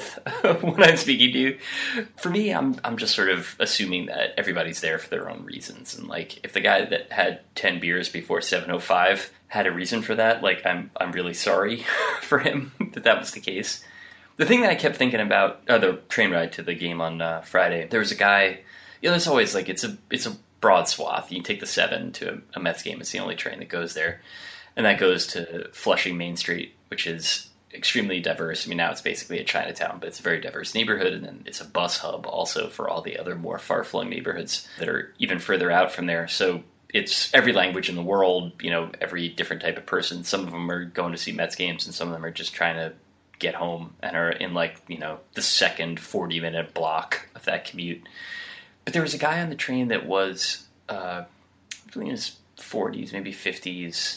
5th when I'm speaking to you. For me, I'm just sort of assuming that everybody's there for their own reasons. And, like, if the guy that had 10 beers before 7:05 had a reason for that, like, I'm really sorry for him that was the case. The thing that I kept thinking about, the train ride to the game on Friday, there was a guy, you know, there's always, like, it's a broad swath. You can take the 7 to a Mets game. It's the only train that goes there. And that goes to Flushing Main Street, which is extremely diverse. I mean, now it's basically a Chinatown, but it's a very diverse neighborhood. And then it's a bus hub also for all the other more far-flung neighborhoods that are even further out from there. So it's every language in the world, you know, every different type of person. Some of them are going to see Mets games and some of them are just trying to get home and are in, like, you know, the second 40-minute block of that commute. But there was a guy on the train that was, I think in his 40s, maybe 50s,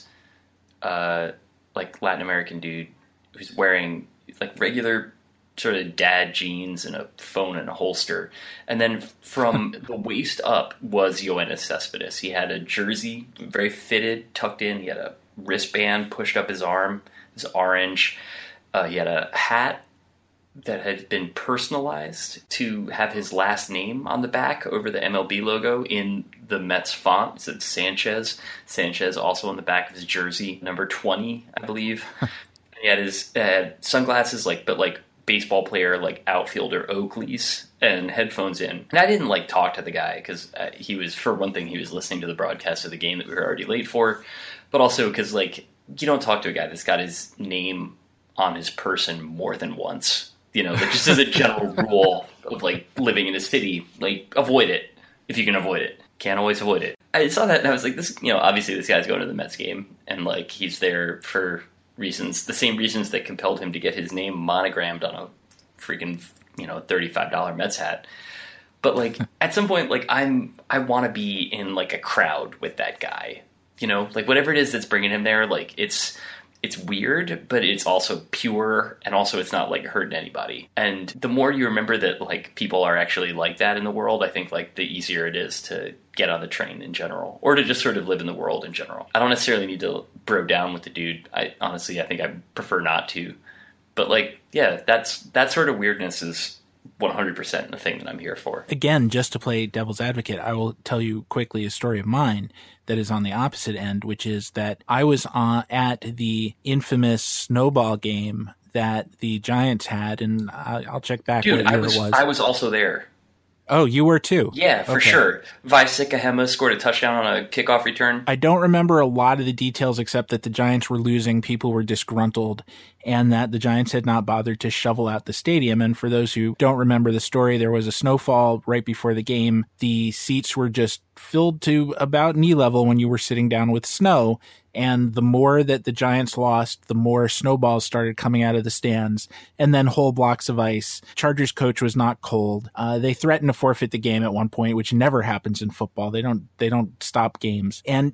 like Latin American dude who's wearing like regular sort of dad jeans and a phone and a holster. And then from the waist up was Yoenis Cespedes. He had a jersey, very fitted, tucked in. He had a wristband pushed up his arm. It was orange. He had a hat that had been personalized to have his last name on the back over the MLB logo in the Mets font. It said Sanchez. Sanchez also on the back of his jersey, number 20, I believe. He had his sunglasses, but baseball player, like outfielder Oakley's, and headphones in. And I didn't talk to the guy because he was, for one thing, he was listening to the broadcast of the game that we were already late for, but also because you don't talk to a guy that's got his name on his person more than once. You know, just as a general rule of living in a city, avoid it if you can avoid it. Can't always avoid it. I saw that and I was like, this, obviously this guy's going to the Mets game, and he's there for reasons, the same reasons that compelled him to get his name monogrammed on a freaking, $35 Mets hat. But at some point, I want to be in a crowd with that guy, whatever it is that's bringing him there. It's weird, but it's also pure, and also it's not hurting anybody. And the more you remember that people are actually like that in the world, I think the easier it is to get on the train in general, or to just sort of live in the world in general. I don't necessarily need to bro down with the dude. I think I prefer not to. But that sort of weirdness is 100% the thing that I'm here for. Again, just to play devil's advocate, I will tell you quickly a story of mine that is on the opposite end, which is that I was at the infamous snowball game that the Giants had, and I'll check back what year it was. I was also there. Oh, you were too? Yeah, for sure. Vai-Sikahema scored a touchdown on a kickoff return. I don't remember a lot of the details except that the Giants were losing, people were disgruntled, and that the Giants had not bothered to shovel out the stadium. And for those who don't remember the story, there was a snowfall right before the game. The seats were just filled to about knee level when you were sitting down with snow. And the more that the Giants lost, the more snowballs started coming out of the stands, and then whole blocks of ice. Chargers coach was not cold. They threatened to forfeit the game at one point, which never happens in football. They don't stop games. And it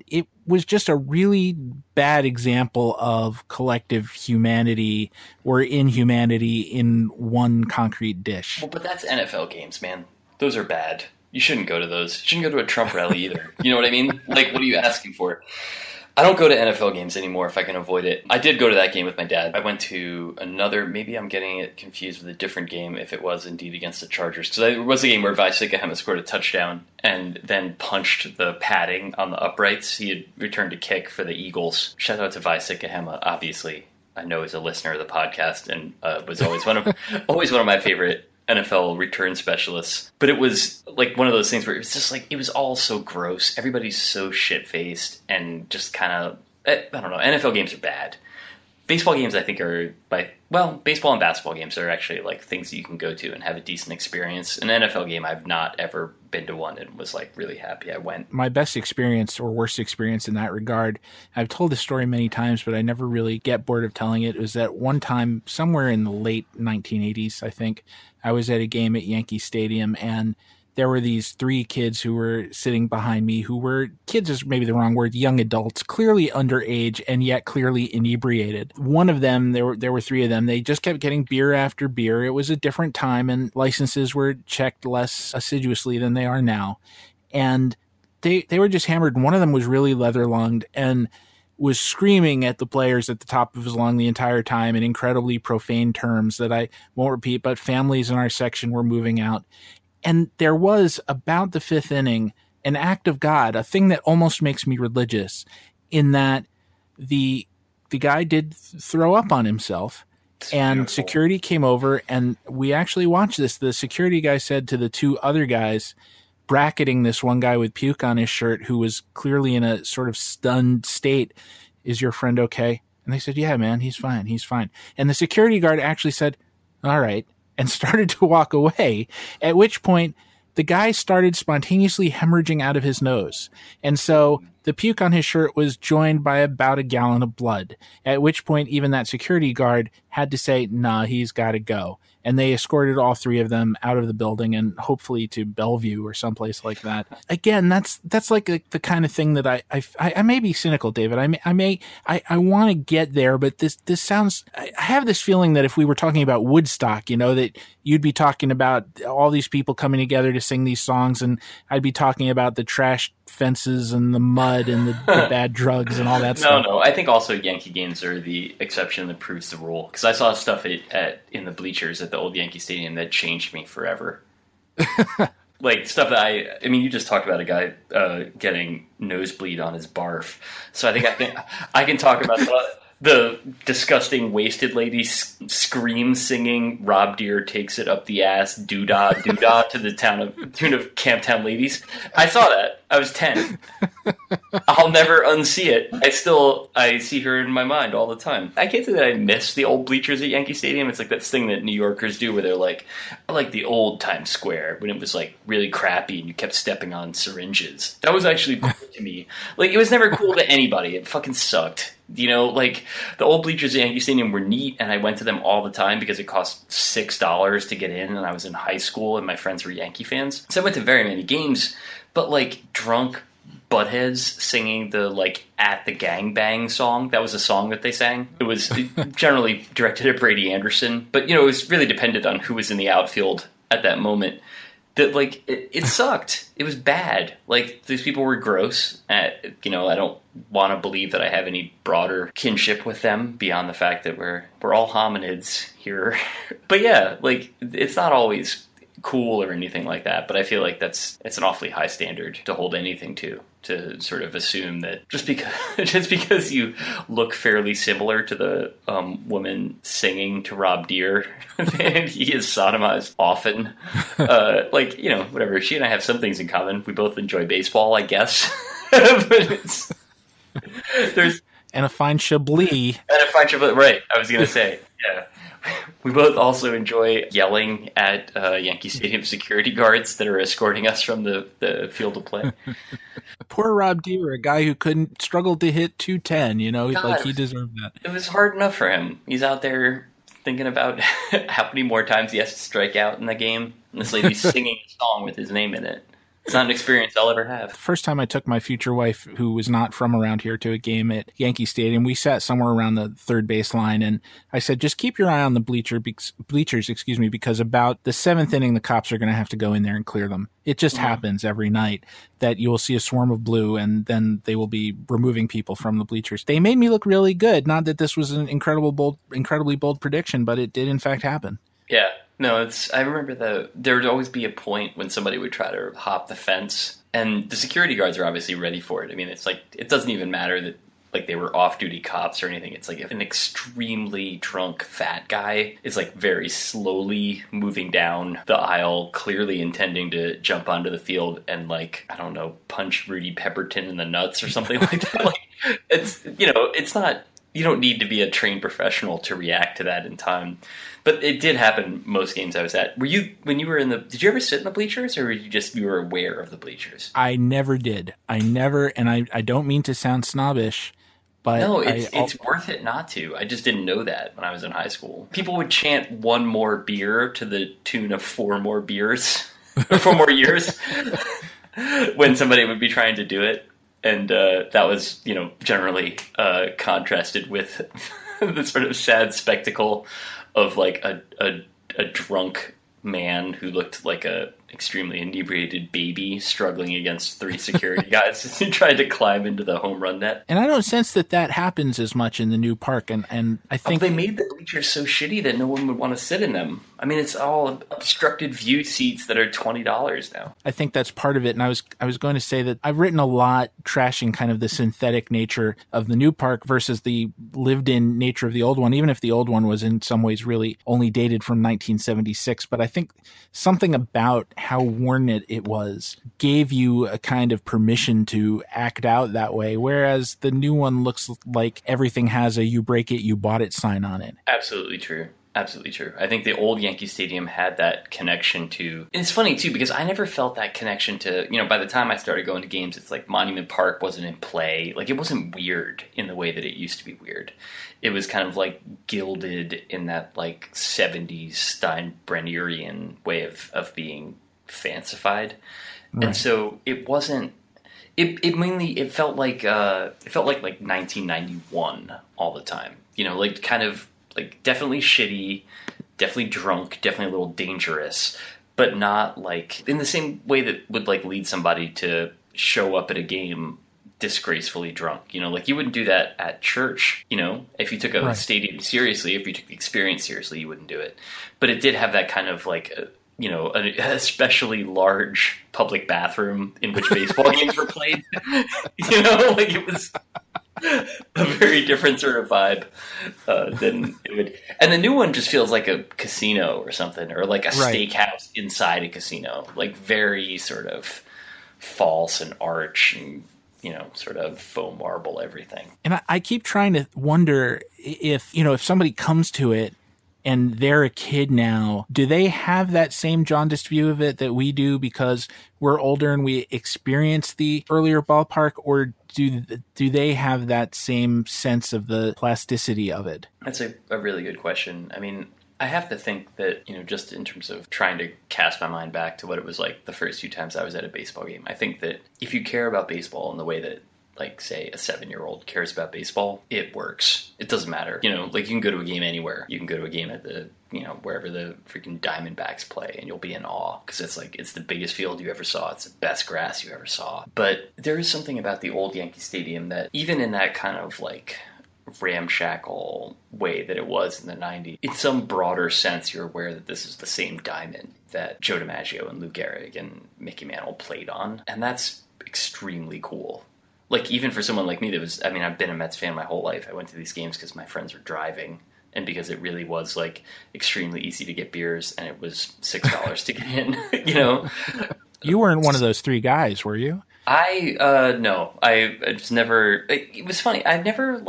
was just a really bad example of collective humanity or inhumanity in one concrete dish. Well, but that's NFL games, man. Those are bad. You shouldn't go to those. You shouldn't go to a Trump rally either. You know what I mean? Like, what are you asking for? I don't go to NFL games anymore if I can avoid it. I did go to that game with my dad. I went to another, maybe I'm getting it confused with a different game if it was indeed against the Chargers. Because it was a game where Vai Sikahema scored a touchdown and then punched the padding on the uprights. He had returned a kick for the Eagles. Shout out to Vai Sikahema, obviously. I know he's a listener of the podcast and was always one of my favorite NFL return specialists. But it was like one of those things where it was just like, it was all so gross. Everybody's so shit-faced and just kind of, I don't know, NFL games are bad. Baseball games, I think, baseball and basketball games are actually like things that you can go to and have a decent experience. An NFL game, I've not ever been to one and was like really happy I went. My best experience or worst experience in that regard, I've told this story many times, but I never really get bored of telling it, was that one time somewhere in the late 1980s, I think, I was at a game at Yankee Stadium, and there were these three kids who were sitting behind me who were, kids is maybe the wrong word, young adults, clearly underage and yet clearly inebriated. One of them, there were three of them, they just kept getting beer after beer. It was a different time and licenses were checked less assiduously than they are now. And they were just hammered. And one of them was really leather-lunged and was screaming at the players at the top of his lung the entire time in incredibly profane terms that I won't repeat, but families in our section were moving out. And there was, about the fifth inning, an act of God, a thing that almost makes me religious, in that the guy did throw up on himself, and security came over, and we actually watched this. The security guy said to the two other guys, bracketing this one guy with puke on his shirt, who was clearly in a sort of stunned state, "Is your friend okay?" And they said, "Yeah, man, he's fine. He's fine." And the security guard actually said, "All right," and started to walk away, at which point the guy started spontaneously hemorrhaging out of his nose. And so the puke on his shirt was joined by about a gallon of blood, at which point even that security guard had to say, "Nah, he's got to go." And they escorted all three of them out of the building and hopefully to Bellevue or someplace like that. Again, that's like the kind of thing that I may be cynical, David. I want to get there, but this sounds, I have this feeling that if we were talking about Woodstock, you know, that you'd be talking about all these people coming together to sing these songs, and I'd be talking about the trash fences and the mud and the bad drugs and all that stuff. No, I think also Yankee games are the exception that proves the rule. Because I saw stuff in the bleachers at the old Yankee Stadium that changed me forever. Like stuff that I mean, you just talked about a guy getting nosebleed on his barf. So I think I can talk about the disgusting wasted lady scream singing "Rob Deere takes it up the ass, doo-dah, doo-dah" to the tune of Camptown Ladies. I saw that. I was 10. I'll never unsee it. I see her in my mind all the time. I can't say that I miss the old bleachers at Yankee Stadium. It's like that thing that New Yorkers do where they're like, I like the old Times Square when it was like really crappy and you kept stepping on syringes. That was actually cool to me. Like, it was never cool to anybody. It fucking sucked. You know, like, the old bleachers at Yankee Stadium were neat, and I went to them all the time because it cost $6 to get in, and I was in high school, and my friends were Yankee fans. So I went to very many games, but, like, drunk buttheads singing the, like, "At the Gangbang" song. That was a song that they sang. It was generally directed at Brady Anderson, but, you know, it was really dependent on who was in the outfield at that moment. That, like, it sucked. It was bad. Like, these people were gross. You know, I don't want to believe that I have any broader kinship with them beyond the fact that we're all hominids here. But yeah, like, it's not always cool or anything like that, but I feel like it's an awfully high standard to hold anything to sort of assume that just because you look fairly similar to the woman singing to Rob Deere and he is sodomized often, like, you know, whatever, she and I have some things in common. We both enjoy baseball, I guess. But there's and a fine Chablis. Right, I was gonna say, yeah. We both also enjoy yelling at Yankee Stadium security guards that are escorting us from the field of play. Poor Rob Deere, a guy who struggled to hit 210, you know, God, like he deserved that. It was hard enough for him. He's out there thinking about how many more times he has to strike out in the game. And this lady's singing a song with his name in it. It's not an experience I'll ever have. The first time I took my future wife, who was not from around here, to a game at Yankee Stadium, we sat somewhere around the third base line, and I said, just keep your eye on the bleachers, because about the seventh inning, the cops are going to have to go in there and clear them. It just happens every night that you will see a swarm of blue, and then they will be removing people from the bleachers. They made me look really good. Not that this was an incredibly bold prediction, but it did in fact happen. Yeah. No, I remember there would always be a point when somebody would try to hop the fence, and the security guards are obviously ready for it. I mean, it's like, it doesn't even matter that like they were off-duty cops or anything. It's like if an extremely drunk fat guy is like very slowly moving down the aisle, clearly intending to jump onto the field and like, I don't know, punch Rudy Pepperton in the nuts or something like that. Like, it's not, you don't need to be a trained professional to react to that in time. But it did happen most games I was at. Did you ever sit in the bleachers, or you were aware of the bleachers? I never did. And I don't mean to sound snobbish, but no, it's worth it not to. I just didn't know that when I was in high school. People would chant one more beer to the tune of 4 more beers, or 4 more years, when somebody would be trying to do it. And that was, generally contrasted with the sort of sad spectacle of like a drunk man who looked like a extremely inebriated baby struggling against 3 security guys as he tried to climb into the home run net. And I don't sense that happens as much in the new park. And I think they made the bleachers so shitty that no one would want to sit in them. I mean, it's all obstructed view seats that are $20 now. I think that's part of it. And I was going to say that I've written a lot trashing kind of the synthetic nature of the new park versus the lived-in nature of the old one, even if the old one was in some ways really only dated from 1976. But I think something about how worn it was gave you a kind of permission to act out that way, whereas the new one looks like everything has a "you break it, you bought it" sign on it. Absolutely true. Absolutely true. I think the old Yankee Stadium had that connection to, and it's funny too, because I never felt that connection to, by the time I started going to games, it's like Monument Park wasn't in play. Like, it wasn't weird in the way that it used to be weird. It was kind of like gilded in that like 70s Steinbrennerian way of being fancified. Right. And so it wasn't, it felt like 1991 all the time, like kind of, like definitely shitty, definitely drunk, definitely a little dangerous, but not like in the same way that would like lead somebody to show up at a game disgracefully drunk. Like you wouldn't do that at church, if you took a stadium seriously, if you took the experience seriously, you wouldn't do it. But it did have that kind of like, an especially large public bathroom in which baseball games were played. Like it was a very different sort of vibe than it would. And the new one just feels like a casino or something, or like a steakhouse inside a casino, like very sort of false and arch and, sort of faux marble everything. And I keep trying to wonder if somebody comes to it and they're a kid now, do they have that same jaundiced view of it that we do because we're older and we experience the earlier ballpark, or do they have that same sense of the plasticity of it? That's a really good question. I mean, I have to think that, just in terms of trying to cast my mind back to what it was like the first few times I was at a baseball game, I think that if you care about baseball in the way that, like, say, a 7-year-old cares about baseball, it works. It doesn't matter. Like, you can go to a game anywhere. You can go to a game at the, wherever the freaking Diamondbacks play, and you'll be in awe, because it's the biggest field you ever saw. It's the best grass you ever saw. But there is something about the old Yankee Stadium that, even in that kind of, like, ramshackle way that it was in the 90s, in some broader sense, you're aware that this is the same diamond that Joe DiMaggio and Lou Gehrig and Mickey Mantle played on. And that's extremely cool. Like, even for someone like me I've been a Mets fan my whole life. I went to these games because my friends were driving, and because it really was, like, extremely easy to get beers, and it was $6 to get in, You weren't one of those 3 guys, were you? No. It's never... It was funny. I've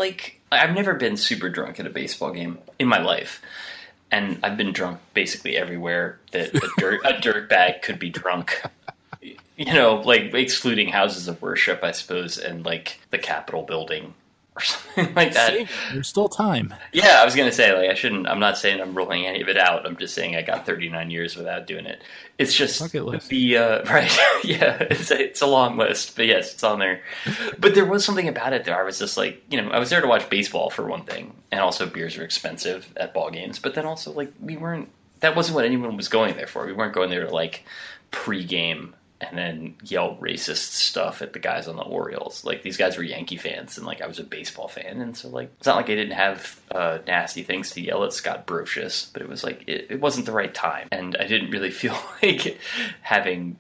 never been super drunk at a baseball game in my life. And I've been drunk basically everywhere that a dirt bag could be drunk. Like excluding houses of worship, I suppose, and like the Capitol building or something like that. There's still time. Yeah, I was going to say, like, I'm not saying I'm ruling any of it out. I'm just saying I got 39 years without doing it. It's just Bucket list. Right. Yeah, it's a long list, but yes, it's on there. But there was something about it that I was just like, I was there to watch baseball for one thing, and also beers are expensive at ball games, but then also, like, that wasn't what anyone was going there for. We weren't going there to, like, pre-game and then yell racist stuff at the guys on the Orioles. Like, these guys were Yankee fans, and, like, I was a baseball fan, and so, like, it's not like I didn't have nasty things to yell at Scott Brocious, but it was, like, it wasn't the right time, and I didn't really feel like having,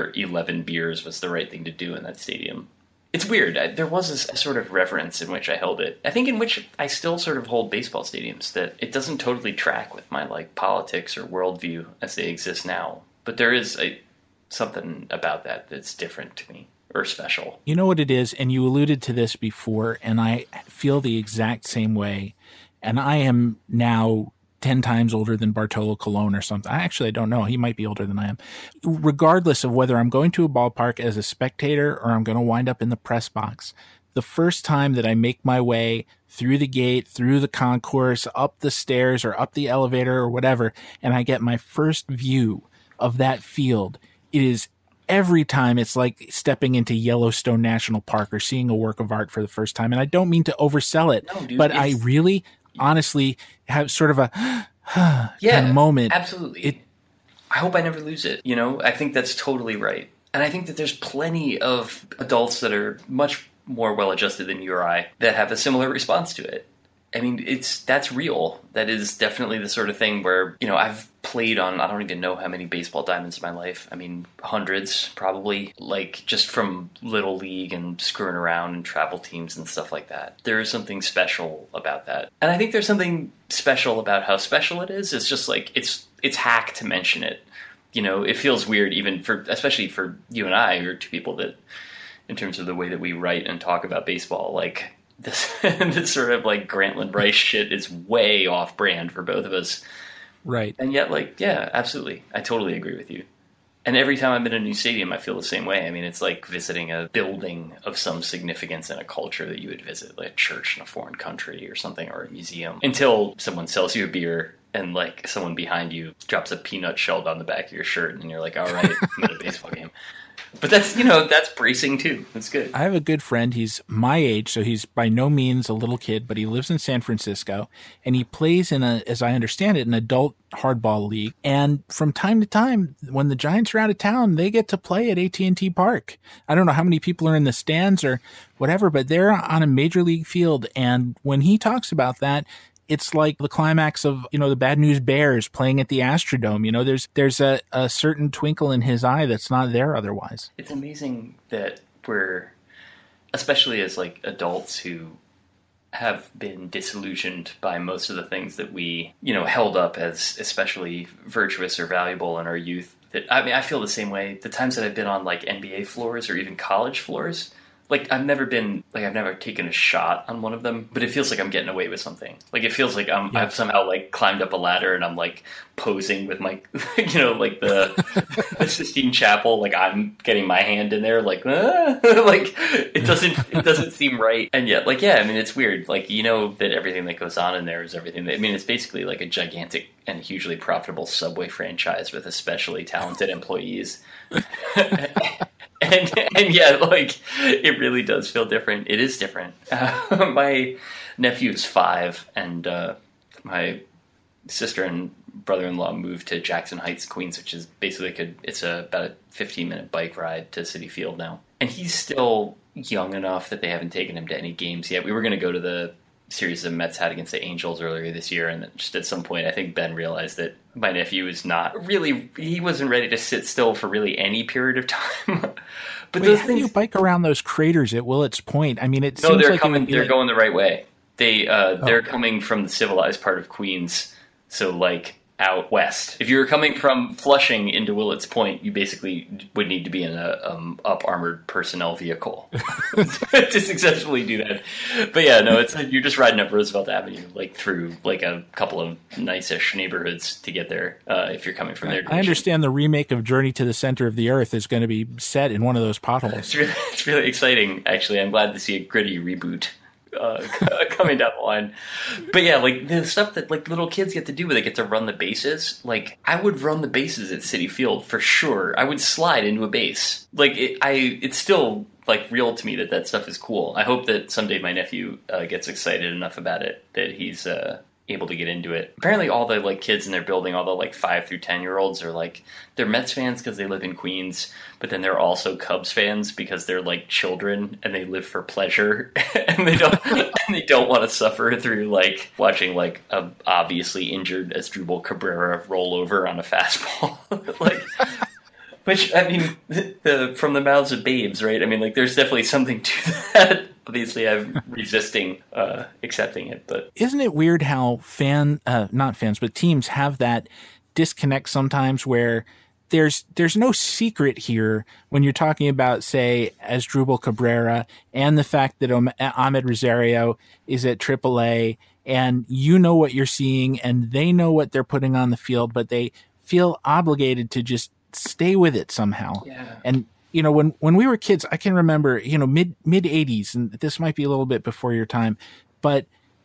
11 beers was the right thing to do in that stadium. It's weird. There was a sort of reverence in which I held it. I think in which I still sort of hold baseball stadiums, that it doesn't totally track with my, like, politics or worldview as they exist now. But there is something about that that's different to me, or special. You know what it is, and you alluded to this before, and I feel the exact same way. And I am now 10 times older than Bartolo Colon or something. I don't know. He might be older than I am. Regardless of whether I'm going to a ballpark as a spectator or I'm going to wind up in the press box, the first time that I make my way through the gate, through the concourse, up the stairs or up the elevator or whatever, and I get my first view of that field, it is every time it's like stepping into Yellowstone National Park or seeing a work of art for the first time. And I don't mean to oversell it, no, dude, but I really honestly have sort of a kind of moment. Absolutely. I hope I never lose it. I think that's totally right. And I think that there's plenty of adults that are much more well-adjusted than you or I that have a similar response to it. I mean, that's real. That is definitely the sort of thing where, I've played on, I don't even know how many baseball diamonds in my life. I mean, hundreds probably, like just from Little League and screwing around and travel teams and stuff like that. There is something special about that. And I think there's something special about how special it is. It's just like, it's hack to mention it. It feels weird even especially for you and I, or two people that, in terms of the way that we write and talk about baseball, like, this sort of like Grantland Rice shit is way off brand for both of us. Right. And yet, like, yeah, absolutely. I totally agree with you. And every time I'm in a new stadium, I feel the same way. I mean, it's like visiting a building of some significance in a culture that you would visit, like a church in a foreign country or something, or a museum, until someone sells you a beer and, like, someone behind you drops a peanut shell down the back of your shirt and you're like, all right, I'm at a baseball game. But that's, that's bracing too. That's good. I have a good friend. He's my age, so he's by no means a little kid, but he lives in San Francisco, and he plays in as I understand it, an adult hardball league. And from time to time, when the Giants are out of town, they get to play at AT&T Park. I don't know how many people are in the stands or whatever, but they're on a major league field. And when he talks about that, it's like the climax of, the Bad News Bears playing at the Astrodome. There's a certain twinkle in his eye that's not there otherwise. It's amazing that we're, especially as like adults who have been disillusioned by most of the things that we, held up as especially virtuous or valuable in our youth. I feel the same way. The times that I've been on like NBA floors or even college floors, like, I've never taken a shot on one of them, but it feels like I'm getting away with something. Like, it feels like I've somehow, like, climbed up a ladder and I'm, like, posing with my, like the Sistine Chapel, like, I'm getting my hand in there, like, like, it doesn't seem right. And yet, like, yeah, I mean, it's weird. Like, that everything that goes on in there is everything. It's basically like a gigantic and hugely profitable Subway franchise with especially talented employees. And yeah, like, it really does feel different. It is different. My nephew is 5, and my sister and brother-in-law moved to Jackson Heights, Queens, which is basically it's about a 15-minute bike ride to Citi Field now. And he's still young enough that they haven't taken him to any games yet. We were going to go to the series the Mets had against the Angels earlier this year, and just at some point I think Ben realized that my nephew is he wasn't ready to sit still for really any period of time. But how do you bike around those craters at Willets Point? I mean, seems like they're going the right way. They're coming from the civilized part of Queens, so like out west. If you were coming from Flushing into Willets Point, you basically would need to be in a up armored personnel vehicle to successfully do that. But yeah, no, you're just riding up Roosevelt Avenue, like through like a couple of nice-ish neighborhoods to get there. If you're coming from there, I understand the remake of Journey to the Center of the Earth is going to be set in one of those potholes. It's really exciting, actually. I'm glad to see a gritty reboot. coming down the line. But yeah, like the stuff that like little kids get to do where they get to run the bases. Like I would run the bases at Citi Field for sure. I would slide into a base. Like it's still like real to me that stuff is cool. I hope that someday my nephew gets excited enough about it that he's able to get into it. Apparently all the like kids in their building, all the like 5 through 10 year olds are like, they're Mets fans because they live in Queens, but then they're also Cubs fans because they're like children and they live for pleasure and they don't want to suffer through like watching like a obviously injured Asdrubal Cabrera roll over on a fastball. Like, which, I mean, from the mouths of babes, right? I mean, like, there's definitely something to that. Obviously, I'm resisting accepting it, but isn't it weird how not fans, but teams have that disconnect sometimes where there's no secret here when you're talking about, say, Asdrubal Cabrera and the fact that Ahmed Rosario is at AAA, and you know what you're seeing, and they know what they're putting on the field, but they feel obligated to just stay with it somehow. Yeah. And you know, when we were kids, I can remember, you know, mid 80s, and this might be a little bit before your time, but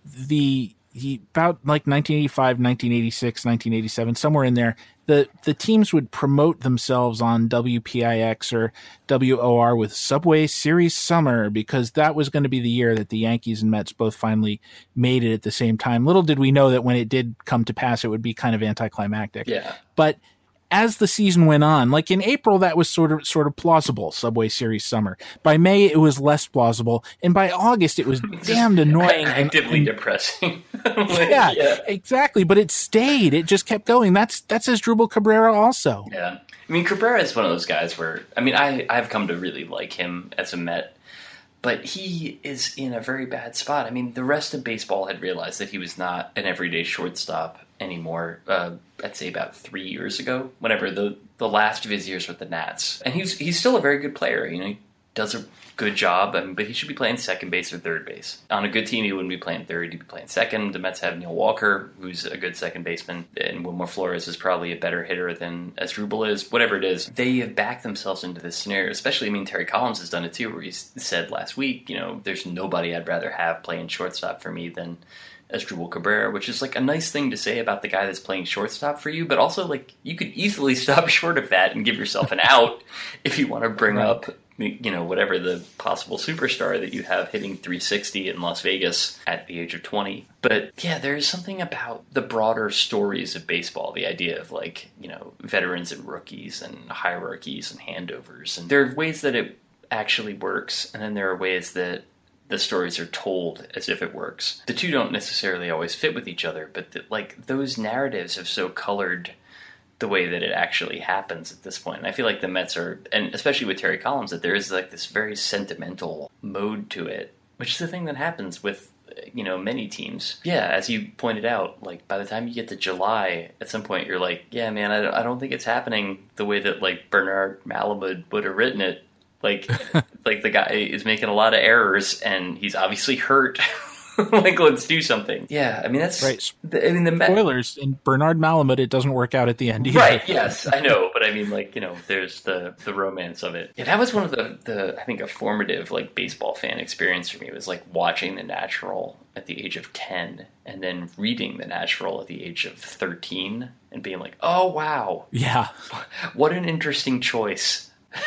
about like 1985, 1986, 1987, somewhere in there, the teams would promote themselves on WPIX or WOR with Subway Series Summer, because that was going to be the year that the Yankees and Mets both finally made it at the same time. Little did we know that when it did come to pass, it would be kind of anticlimactic. Yeah. But as the season went on, like in April, that was sort of plausible, Subway Series Summer. By May, it was less plausible. And by August, it was damned annoying. Actively depressing. Like, yeah, exactly. But it stayed. It just kept going. That's Asdrubal Cabrera also. Yeah. I mean, Cabrera is one of those guys where, I mean, I've come to really like him as a Met, but he is in a very bad spot. I mean, the rest of baseball had realized that he was not an everyday shortstop anymore. I'd say about 3 years ago, whenever the last of his years with the Nats. And he's still a very good player. You know, he does a good job, but he should be playing second base or third base. On a good team, he wouldn't be playing third, he'd be playing second. The Mets have Neil Walker, who's a good second baseman, and Wilmer Flores is probably a better hitter than Asdrubal is. Whatever it is, they have backed themselves into this scenario, especially, I mean, Terry Collins has done it too, where he said last week, you know, there's nobody I'd rather have playing shortstop for me than Asdrubal Cabrera, which is like a nice thing to say about the guy that's playing shortstop for you, but also like you could easily stop short of that and give yourself an out if you want to bring up, you know, whatever the possible superstar that you have hitting 360 in Las Vegas at the age of 20. But yeah, there's something about the broader stories of baseball, the idea of like, you know, veterans and rookies and hierarchies and handovers. And there are ways that it actually works, and then there are ways that the stories are told as if it works. The two don't necessarily always fit with each other, but like those narratives have so colored the way that it actually happens at this point. And I feel like the Mets are, and especially with Terry Collins, that there is like this very sentimental mode to it, which is the thing that happens with, you know, many teams. Yeah, as you pointed out, like by the time you get to July, at some point you're like, yeah, man, I don't think it's happening the way that like Bernard Malamud would have written it. Like, like the guy is making a lot of errors, and he's obviously hurt. Like, let's do something. Yeah, I mean that's right. I mean the spoilers in Bernard Malamud. It doesn't work out at the end either. Right? Yes, I know, but I mean, like, you know, there's the romance of it. Yeah, that was one of the I think a formative like baseball fan experience for me. Was like watching The Natural at the age of 10, and then reading The Natural at the age of 13, and being like, oh wow, yeah, what an interesting choice.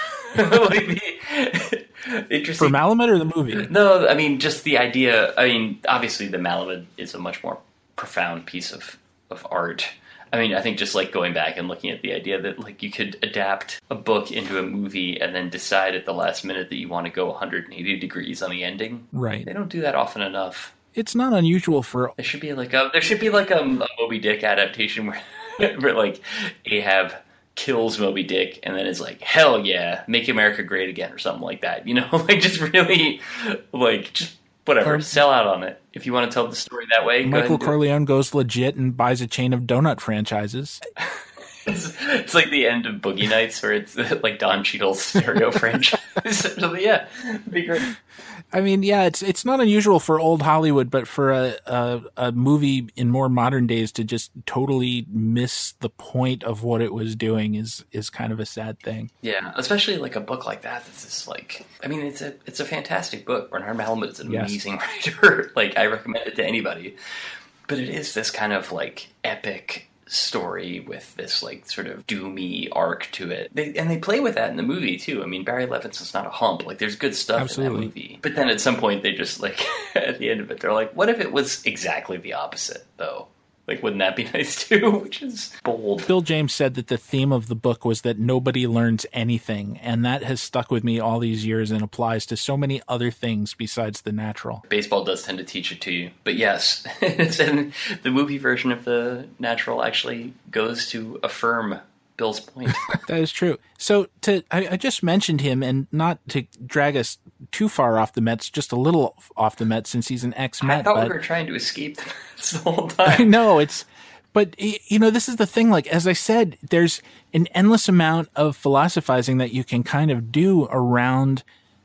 Like interesting. For Malamud or the movie? No, I mean, just the idea. I mean, obviously, the Malamud is a much more profound piece of art. I mean, I think just like going back and looking at the idea that like you could adapt a book into a movie and then decide at the last minute that you want to go 180 degrees on the ending. Right. They don't do that often enough. It's not unusual for. There should be like a Moby Dick adaptation where like Ahab kills Moby Dick and then is like, hell yeah, make America great again or something like that, you know. Like just really like just whatever, sell out on it if you want to tell the story that way. Michael Corleone goes legit and buys a chain of donut franchises. It's like the end of Boogie Nights, where it's like Don Cheadle's stereo franchise. Yeah, it'd be great. I mean, yeah, it's not unusual for old Hollywood, but for a movie in more modern days to just totally miss the point of what it was doing is kind of a sad thing. Yeah, especially like a book like that. That's just like, I mean, it's a fantastic book. Bernard Malamud's an amazing writer. Like, I recommend it to anybody. But it is this kind of like epic story with this like sort of doomy arc to it. They play with that in the movie too. I mean, Barry Levinson's not a hump. Like, there's good stuff in that movie. But then at some point they just like, at the end of it, they're like, what if it was exactly the opposite though? Like, wouldn't that be nice too? Which is bold. Bill James said that the theme of the book was that nobody learns anything, and that has stuck with me all these years and applies to so many other things besides the natural. Baseball does tend to teach it to you. But yes, and the movie version of The Natural actually goes to affirm Bill's point. That is true. So I just mentioned him, and not to drag us too far off the Mets, just a little off the Mets since he's an ex-Met. I thought we were trying to escape the Mets the whole time. I know, but you know, this is the thing. Like, as I said, there's an endless amount of philosophizing that you can kind of do around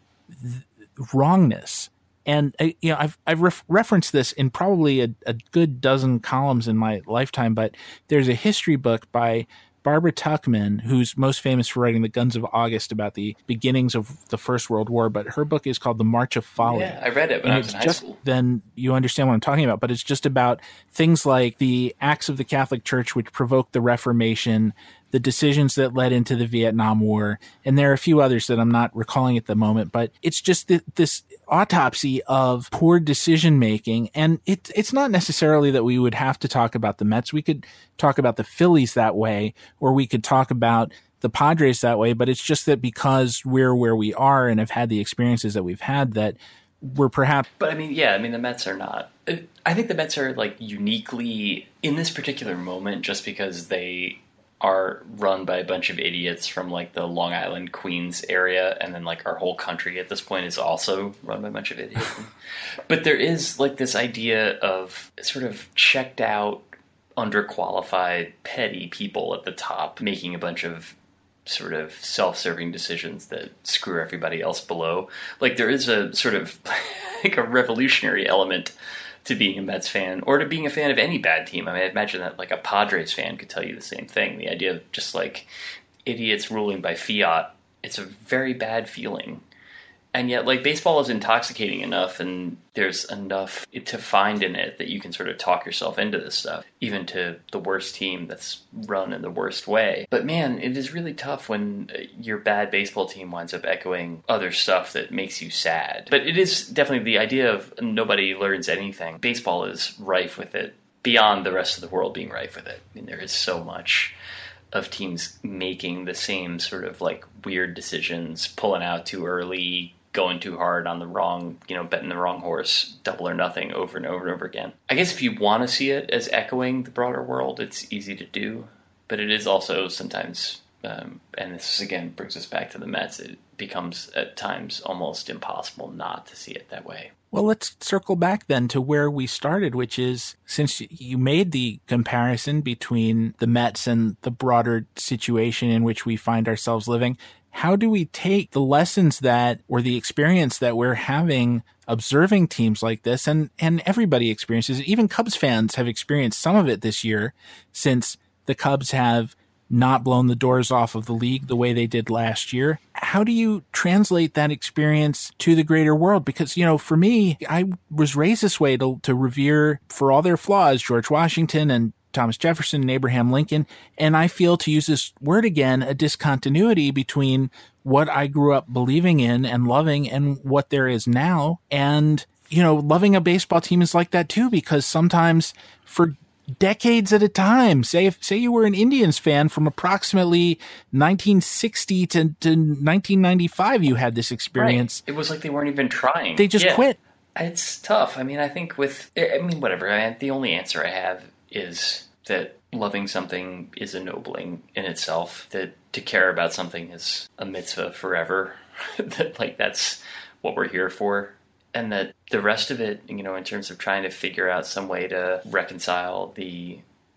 wrongness. And you know, I've referenced this in probably a good dozen columns in my lifetime, but there's a history book by Barbara Tuchman, who's most famous for writing The Guns of August about the beginnings of the First World War, but her book is called The March of Folly. Yeah, I read it when I was in high school. Then you understand what I'm talking about, but it's just about things like the acts of the Catholic Church which provoked the Reformation, the decisions that led into the Vietnam War, and there are a few others that I'm not recalling at the moment, but it's just this autopsy of poor decision making. And it's not necessarily that we would have to talk about the Mets. We could talk about the Phillies that way, or we could talk about the Padres that way, but it's just that because we're where we are and have had the experiences that we've had, that we're perhaps... But I mean, yeah, I mean, the Mets are not... I think the Mets are like uniquely in this particular moment just because they are run by a bunch of idiots from like the Long Island, Queens area, and then like our whole country at this point is also run by a bunch of idiots. But there is like this idea of sort of checked out, underqualified, petty people at the top making a bunch of sort of self-serving decisions that screw everybody else below. Like, there is a sort of like a revolutionary element to being a Mets fan, or to being a fan of any bad team. I mean, I imagine that like a Padres fan could tell you the same thing. The idea of just like idiots ruling by fiat, it's a very bad feeling. And yet, like, baseball is intoxicating enough, and there's enough to find in it that you can sort of talk yourself into this stuff, even to the worst team that's run in the worst way. But man, it is really tough when your bad baseball team winds up echoing other stuff that makes you sad. But it is definitely the idea of nobody learns anything. Baseball is rife with it, beyond the rest of the world being rife with it. I mean, there is so much of teams making the same sort of like weird decisions, pulling out too early, going too hard on the wrong, betting the wrong horse, double or nothing over and over and over again. I guess if you want to see it as echoing the broader world, it's easy to do, but it is also sometimes, and this again brings us back to the Mets, it becomes at times almost impossible not to see it that way. Well, let's circle back then to where we started, which is, since you made the comparison between the Mets and the broader situation in which we find ourselves living, how do we take the lessons that, or the experience that we're having observing teams like this, and everybody experiences it, even Cubs fans have experienced some of it this year, since the Cubs have not blown the doors off of the league the way they did last year. How do you translate that experience to the greater world? Because, for me, I was raised this way to revere, for all their flaws, George Washington and Thomas Jefferson and Abraham Lincoln. And I feel, to use this word again, a discontinuity between what I grew up believing in and loving and what there is now. And, loving a baseball team is like that too, because sometimes for decades at a time, say you were an Indians fan from approximately 1960 to 1995, you had this experience. Right. It was like they weren't even trying. They just quit. It's tough. I mean, I think whatever. The only answer I have is that loving something is ennobling in itself, that to care about something is a mitzvah forever, that that's what we're here for, and that the rest of it, in terms of trying to figure out some way to reconcile the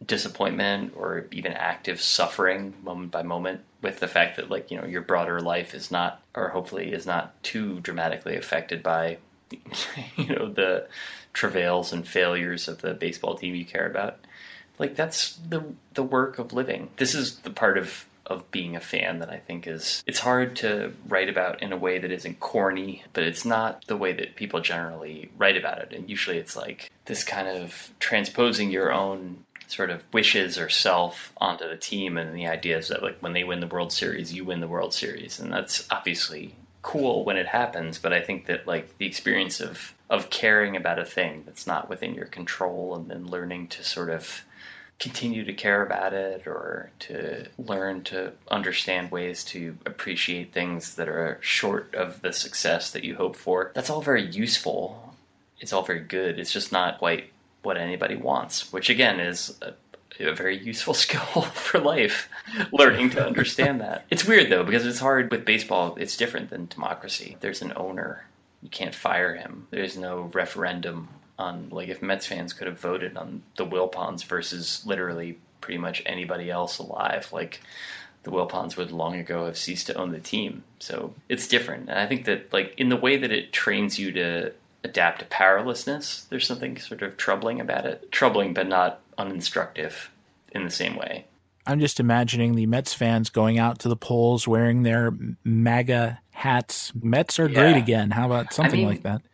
disappointment or even active suffering moment by moment with the fact that, like, you know, your broader life is not, or hopefully is not, too dramatically affected by, you know, the travails and failures of the baseball team you care about. Like, that's the work of living. This is the part of being a fan that I think it's hard to write about in a way that isn't corny, but it's not the way that people generally write about it. And usually it's like this kind of transposing your own sort of wishes or self onto the team, and the idea is that, like, when they win the World Series, you win the World Series. And that's obviously cool when it happens, but I think that, like, the experience of caring about a thing that's not within your control, and then learning to sort of continue to care about it, or to learn to understand ways to appreciate things that are short of the success that you hope for, that's all very useful. It's all very good. It's just not quite what anybody wants, which again is a very useful skill for life, learning to understand that. It's weird though, because it's hard with baseball. It's different than democracy. There's an owner. You can't fire him. There's no referendum on, like, if Mets fans could have voted on the Wilpons versus literally pretty much anybody else alive, like, the Wilpons would long ago have ceased to own the team. So it's different. And I think that, like, in the way that it trains you to adapt to powerlessness, there's something sort of troubling about it. Troubling, but not uninstructive in the same way. I'm just imagining the Mets fans going out to the polls wearing their MAGA hats. Mets are great again. How about something like that?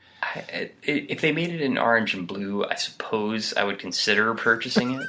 If they made it in orange and blue, I suppose I would consider purchasing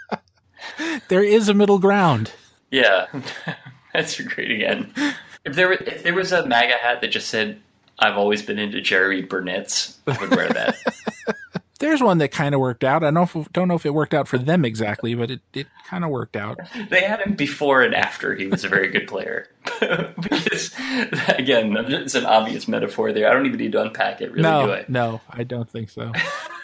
it. There is a middle ground. Yeah, that's great again. If there was a MAGA hat that just said, "I've always been into Jerry Burnett's," I would wear that. There's one that kind of worked out. I don't know if it worked out for them exactly, but it kind of worked out. They had him before and after he was a very good player. Because, again, it's an obvious metaphor there. I don't even need to unpack it, really, do I? No, I don't think so.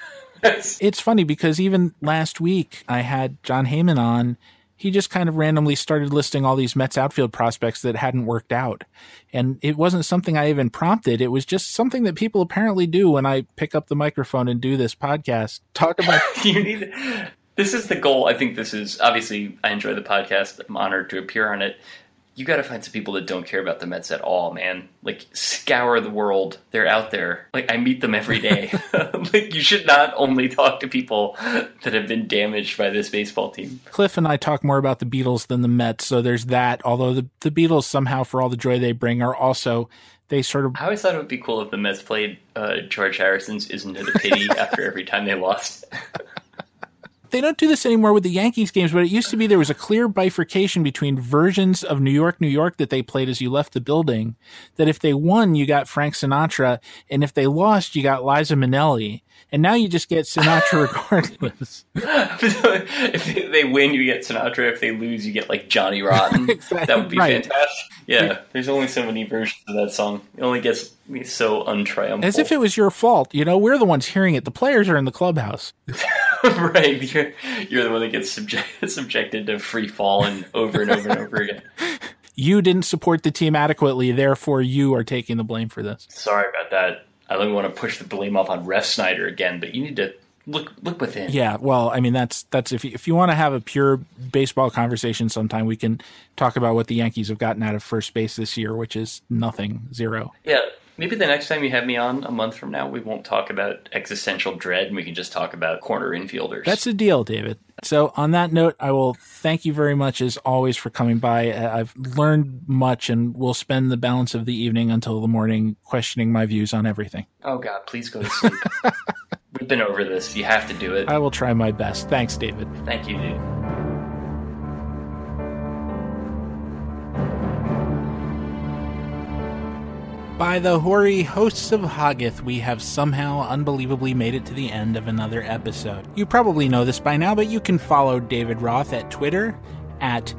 It's funny because even last week I had John Heyman on. He just kind of randomly started listing all these Mets outfield prospects that hadn't worked out. And it wasn't something I even prompted. It was just something that people apparently do when I pick up the microphone and do this podcast. Talk about... This is the goal. I think this is... Obviously, I enjoy the podcast. I'm honored to appear on it. You got to find some people that don't care about the Mets at all, man. Like, scour the world. They're out there. Like, I meet them every day. Like, you should not only talk to people that have been damaged by this baseball team. Cliff and I talk more about the Beatles than the Mets, so there's that. Although the Beatles, somehow, for all the joy they bring, are also... They sort of... I always thought it would be cool if the Mets played George Harrison's Isn't It a Pity after every time they lost. They don't do this anymore with the Yankees games, but it used to be there was a clear bifurcation between versions of New York, New York that they played as you left the building, that if they won, you got Frank Sinatra, and if they lost, you got Liza Minnelli. And now you just get Sinatra regardless. If they win, you get Sinatra. If they lose, you get, like, Johnny Rotten. Exactly. That would be fantastic. Yeah, there's only so many versions of that song. It only gets me so untriumphant. As if it was your fault. You know, we're the ones hearing it. The players are in the clubhouse. Right. You're the one that gets subjected to free fall and over and over again. You didn't support the team adequately, therefore you are taking the blame for this. Sorry about that. I don't want to push the blame off on Ref Snyder again, but you need to look within. Yeah, well, I mean, that's if you want to have a pure baseball conversation sometime, we can talk about what the Yankees have gotten out of first base this year, which is nothing, zero. Yeah, maybe the next time you have me on a month from now, we won't talk about existential dread, and we can just talk about corner infielders. That's a deal, David. So on that note, I will thank you very much, as always, for coming by. I've learned much, and will spend the balance of the evening until the morning questioning my views on everything. Oh, God, please go to sleep. We've been over this. You have to do it. I will try my best. Thanks, David. Thank you, dude. By the hoary hosts of Hoggith, we have somehow unbelievably made it to the end of another episode. You probably know this by now, but you can follow David Roth at Twitter at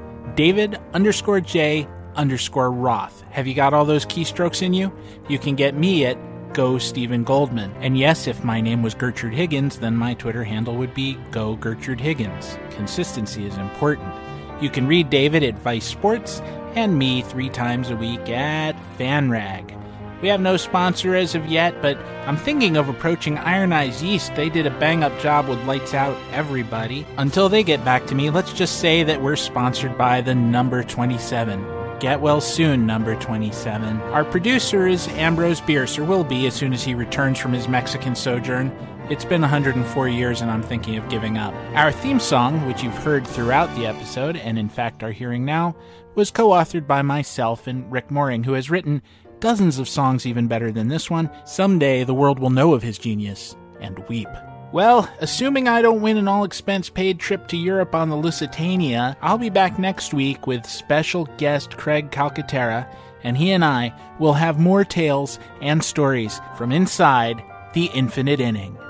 David_J_Roth. Have you got all those keystrokes in you? You can get me at Go Stephen Goldman. And yes, if my name was Gertrude Higgins, then my Twitter handle would be Go Gertrude Higgins. Consistency is important. You can read David at Vice Sports and me 3 times a week at FanRag. We have no sponsor as of yet, but I'm thinking of approaching Iron Eyes Yeast. They did a bang-up job with Lights Out Everybody. Until they get back to me, let's just say that we're sponsored by the number 27. Get well soon, number 27. Our producer is Ambrose Bierce, or will be as soon as he returns from his Mexican sojourn. It's been 104 years and I'm thinking of giving up. Our theme song, which you've heard throughout the episode, and in fact are hearing now, was co-authored by myself and Rick Mooring, who has written dozens of songs even better than this one. Someday the world will know of his genius and weep. Well, assuming I don't win an all-expense-paid trip to Europe on the Lusitania, I'll be back next week with special guest Craig Calcaterra, and he and I will have more tales and stories from inside the Infinite Inning.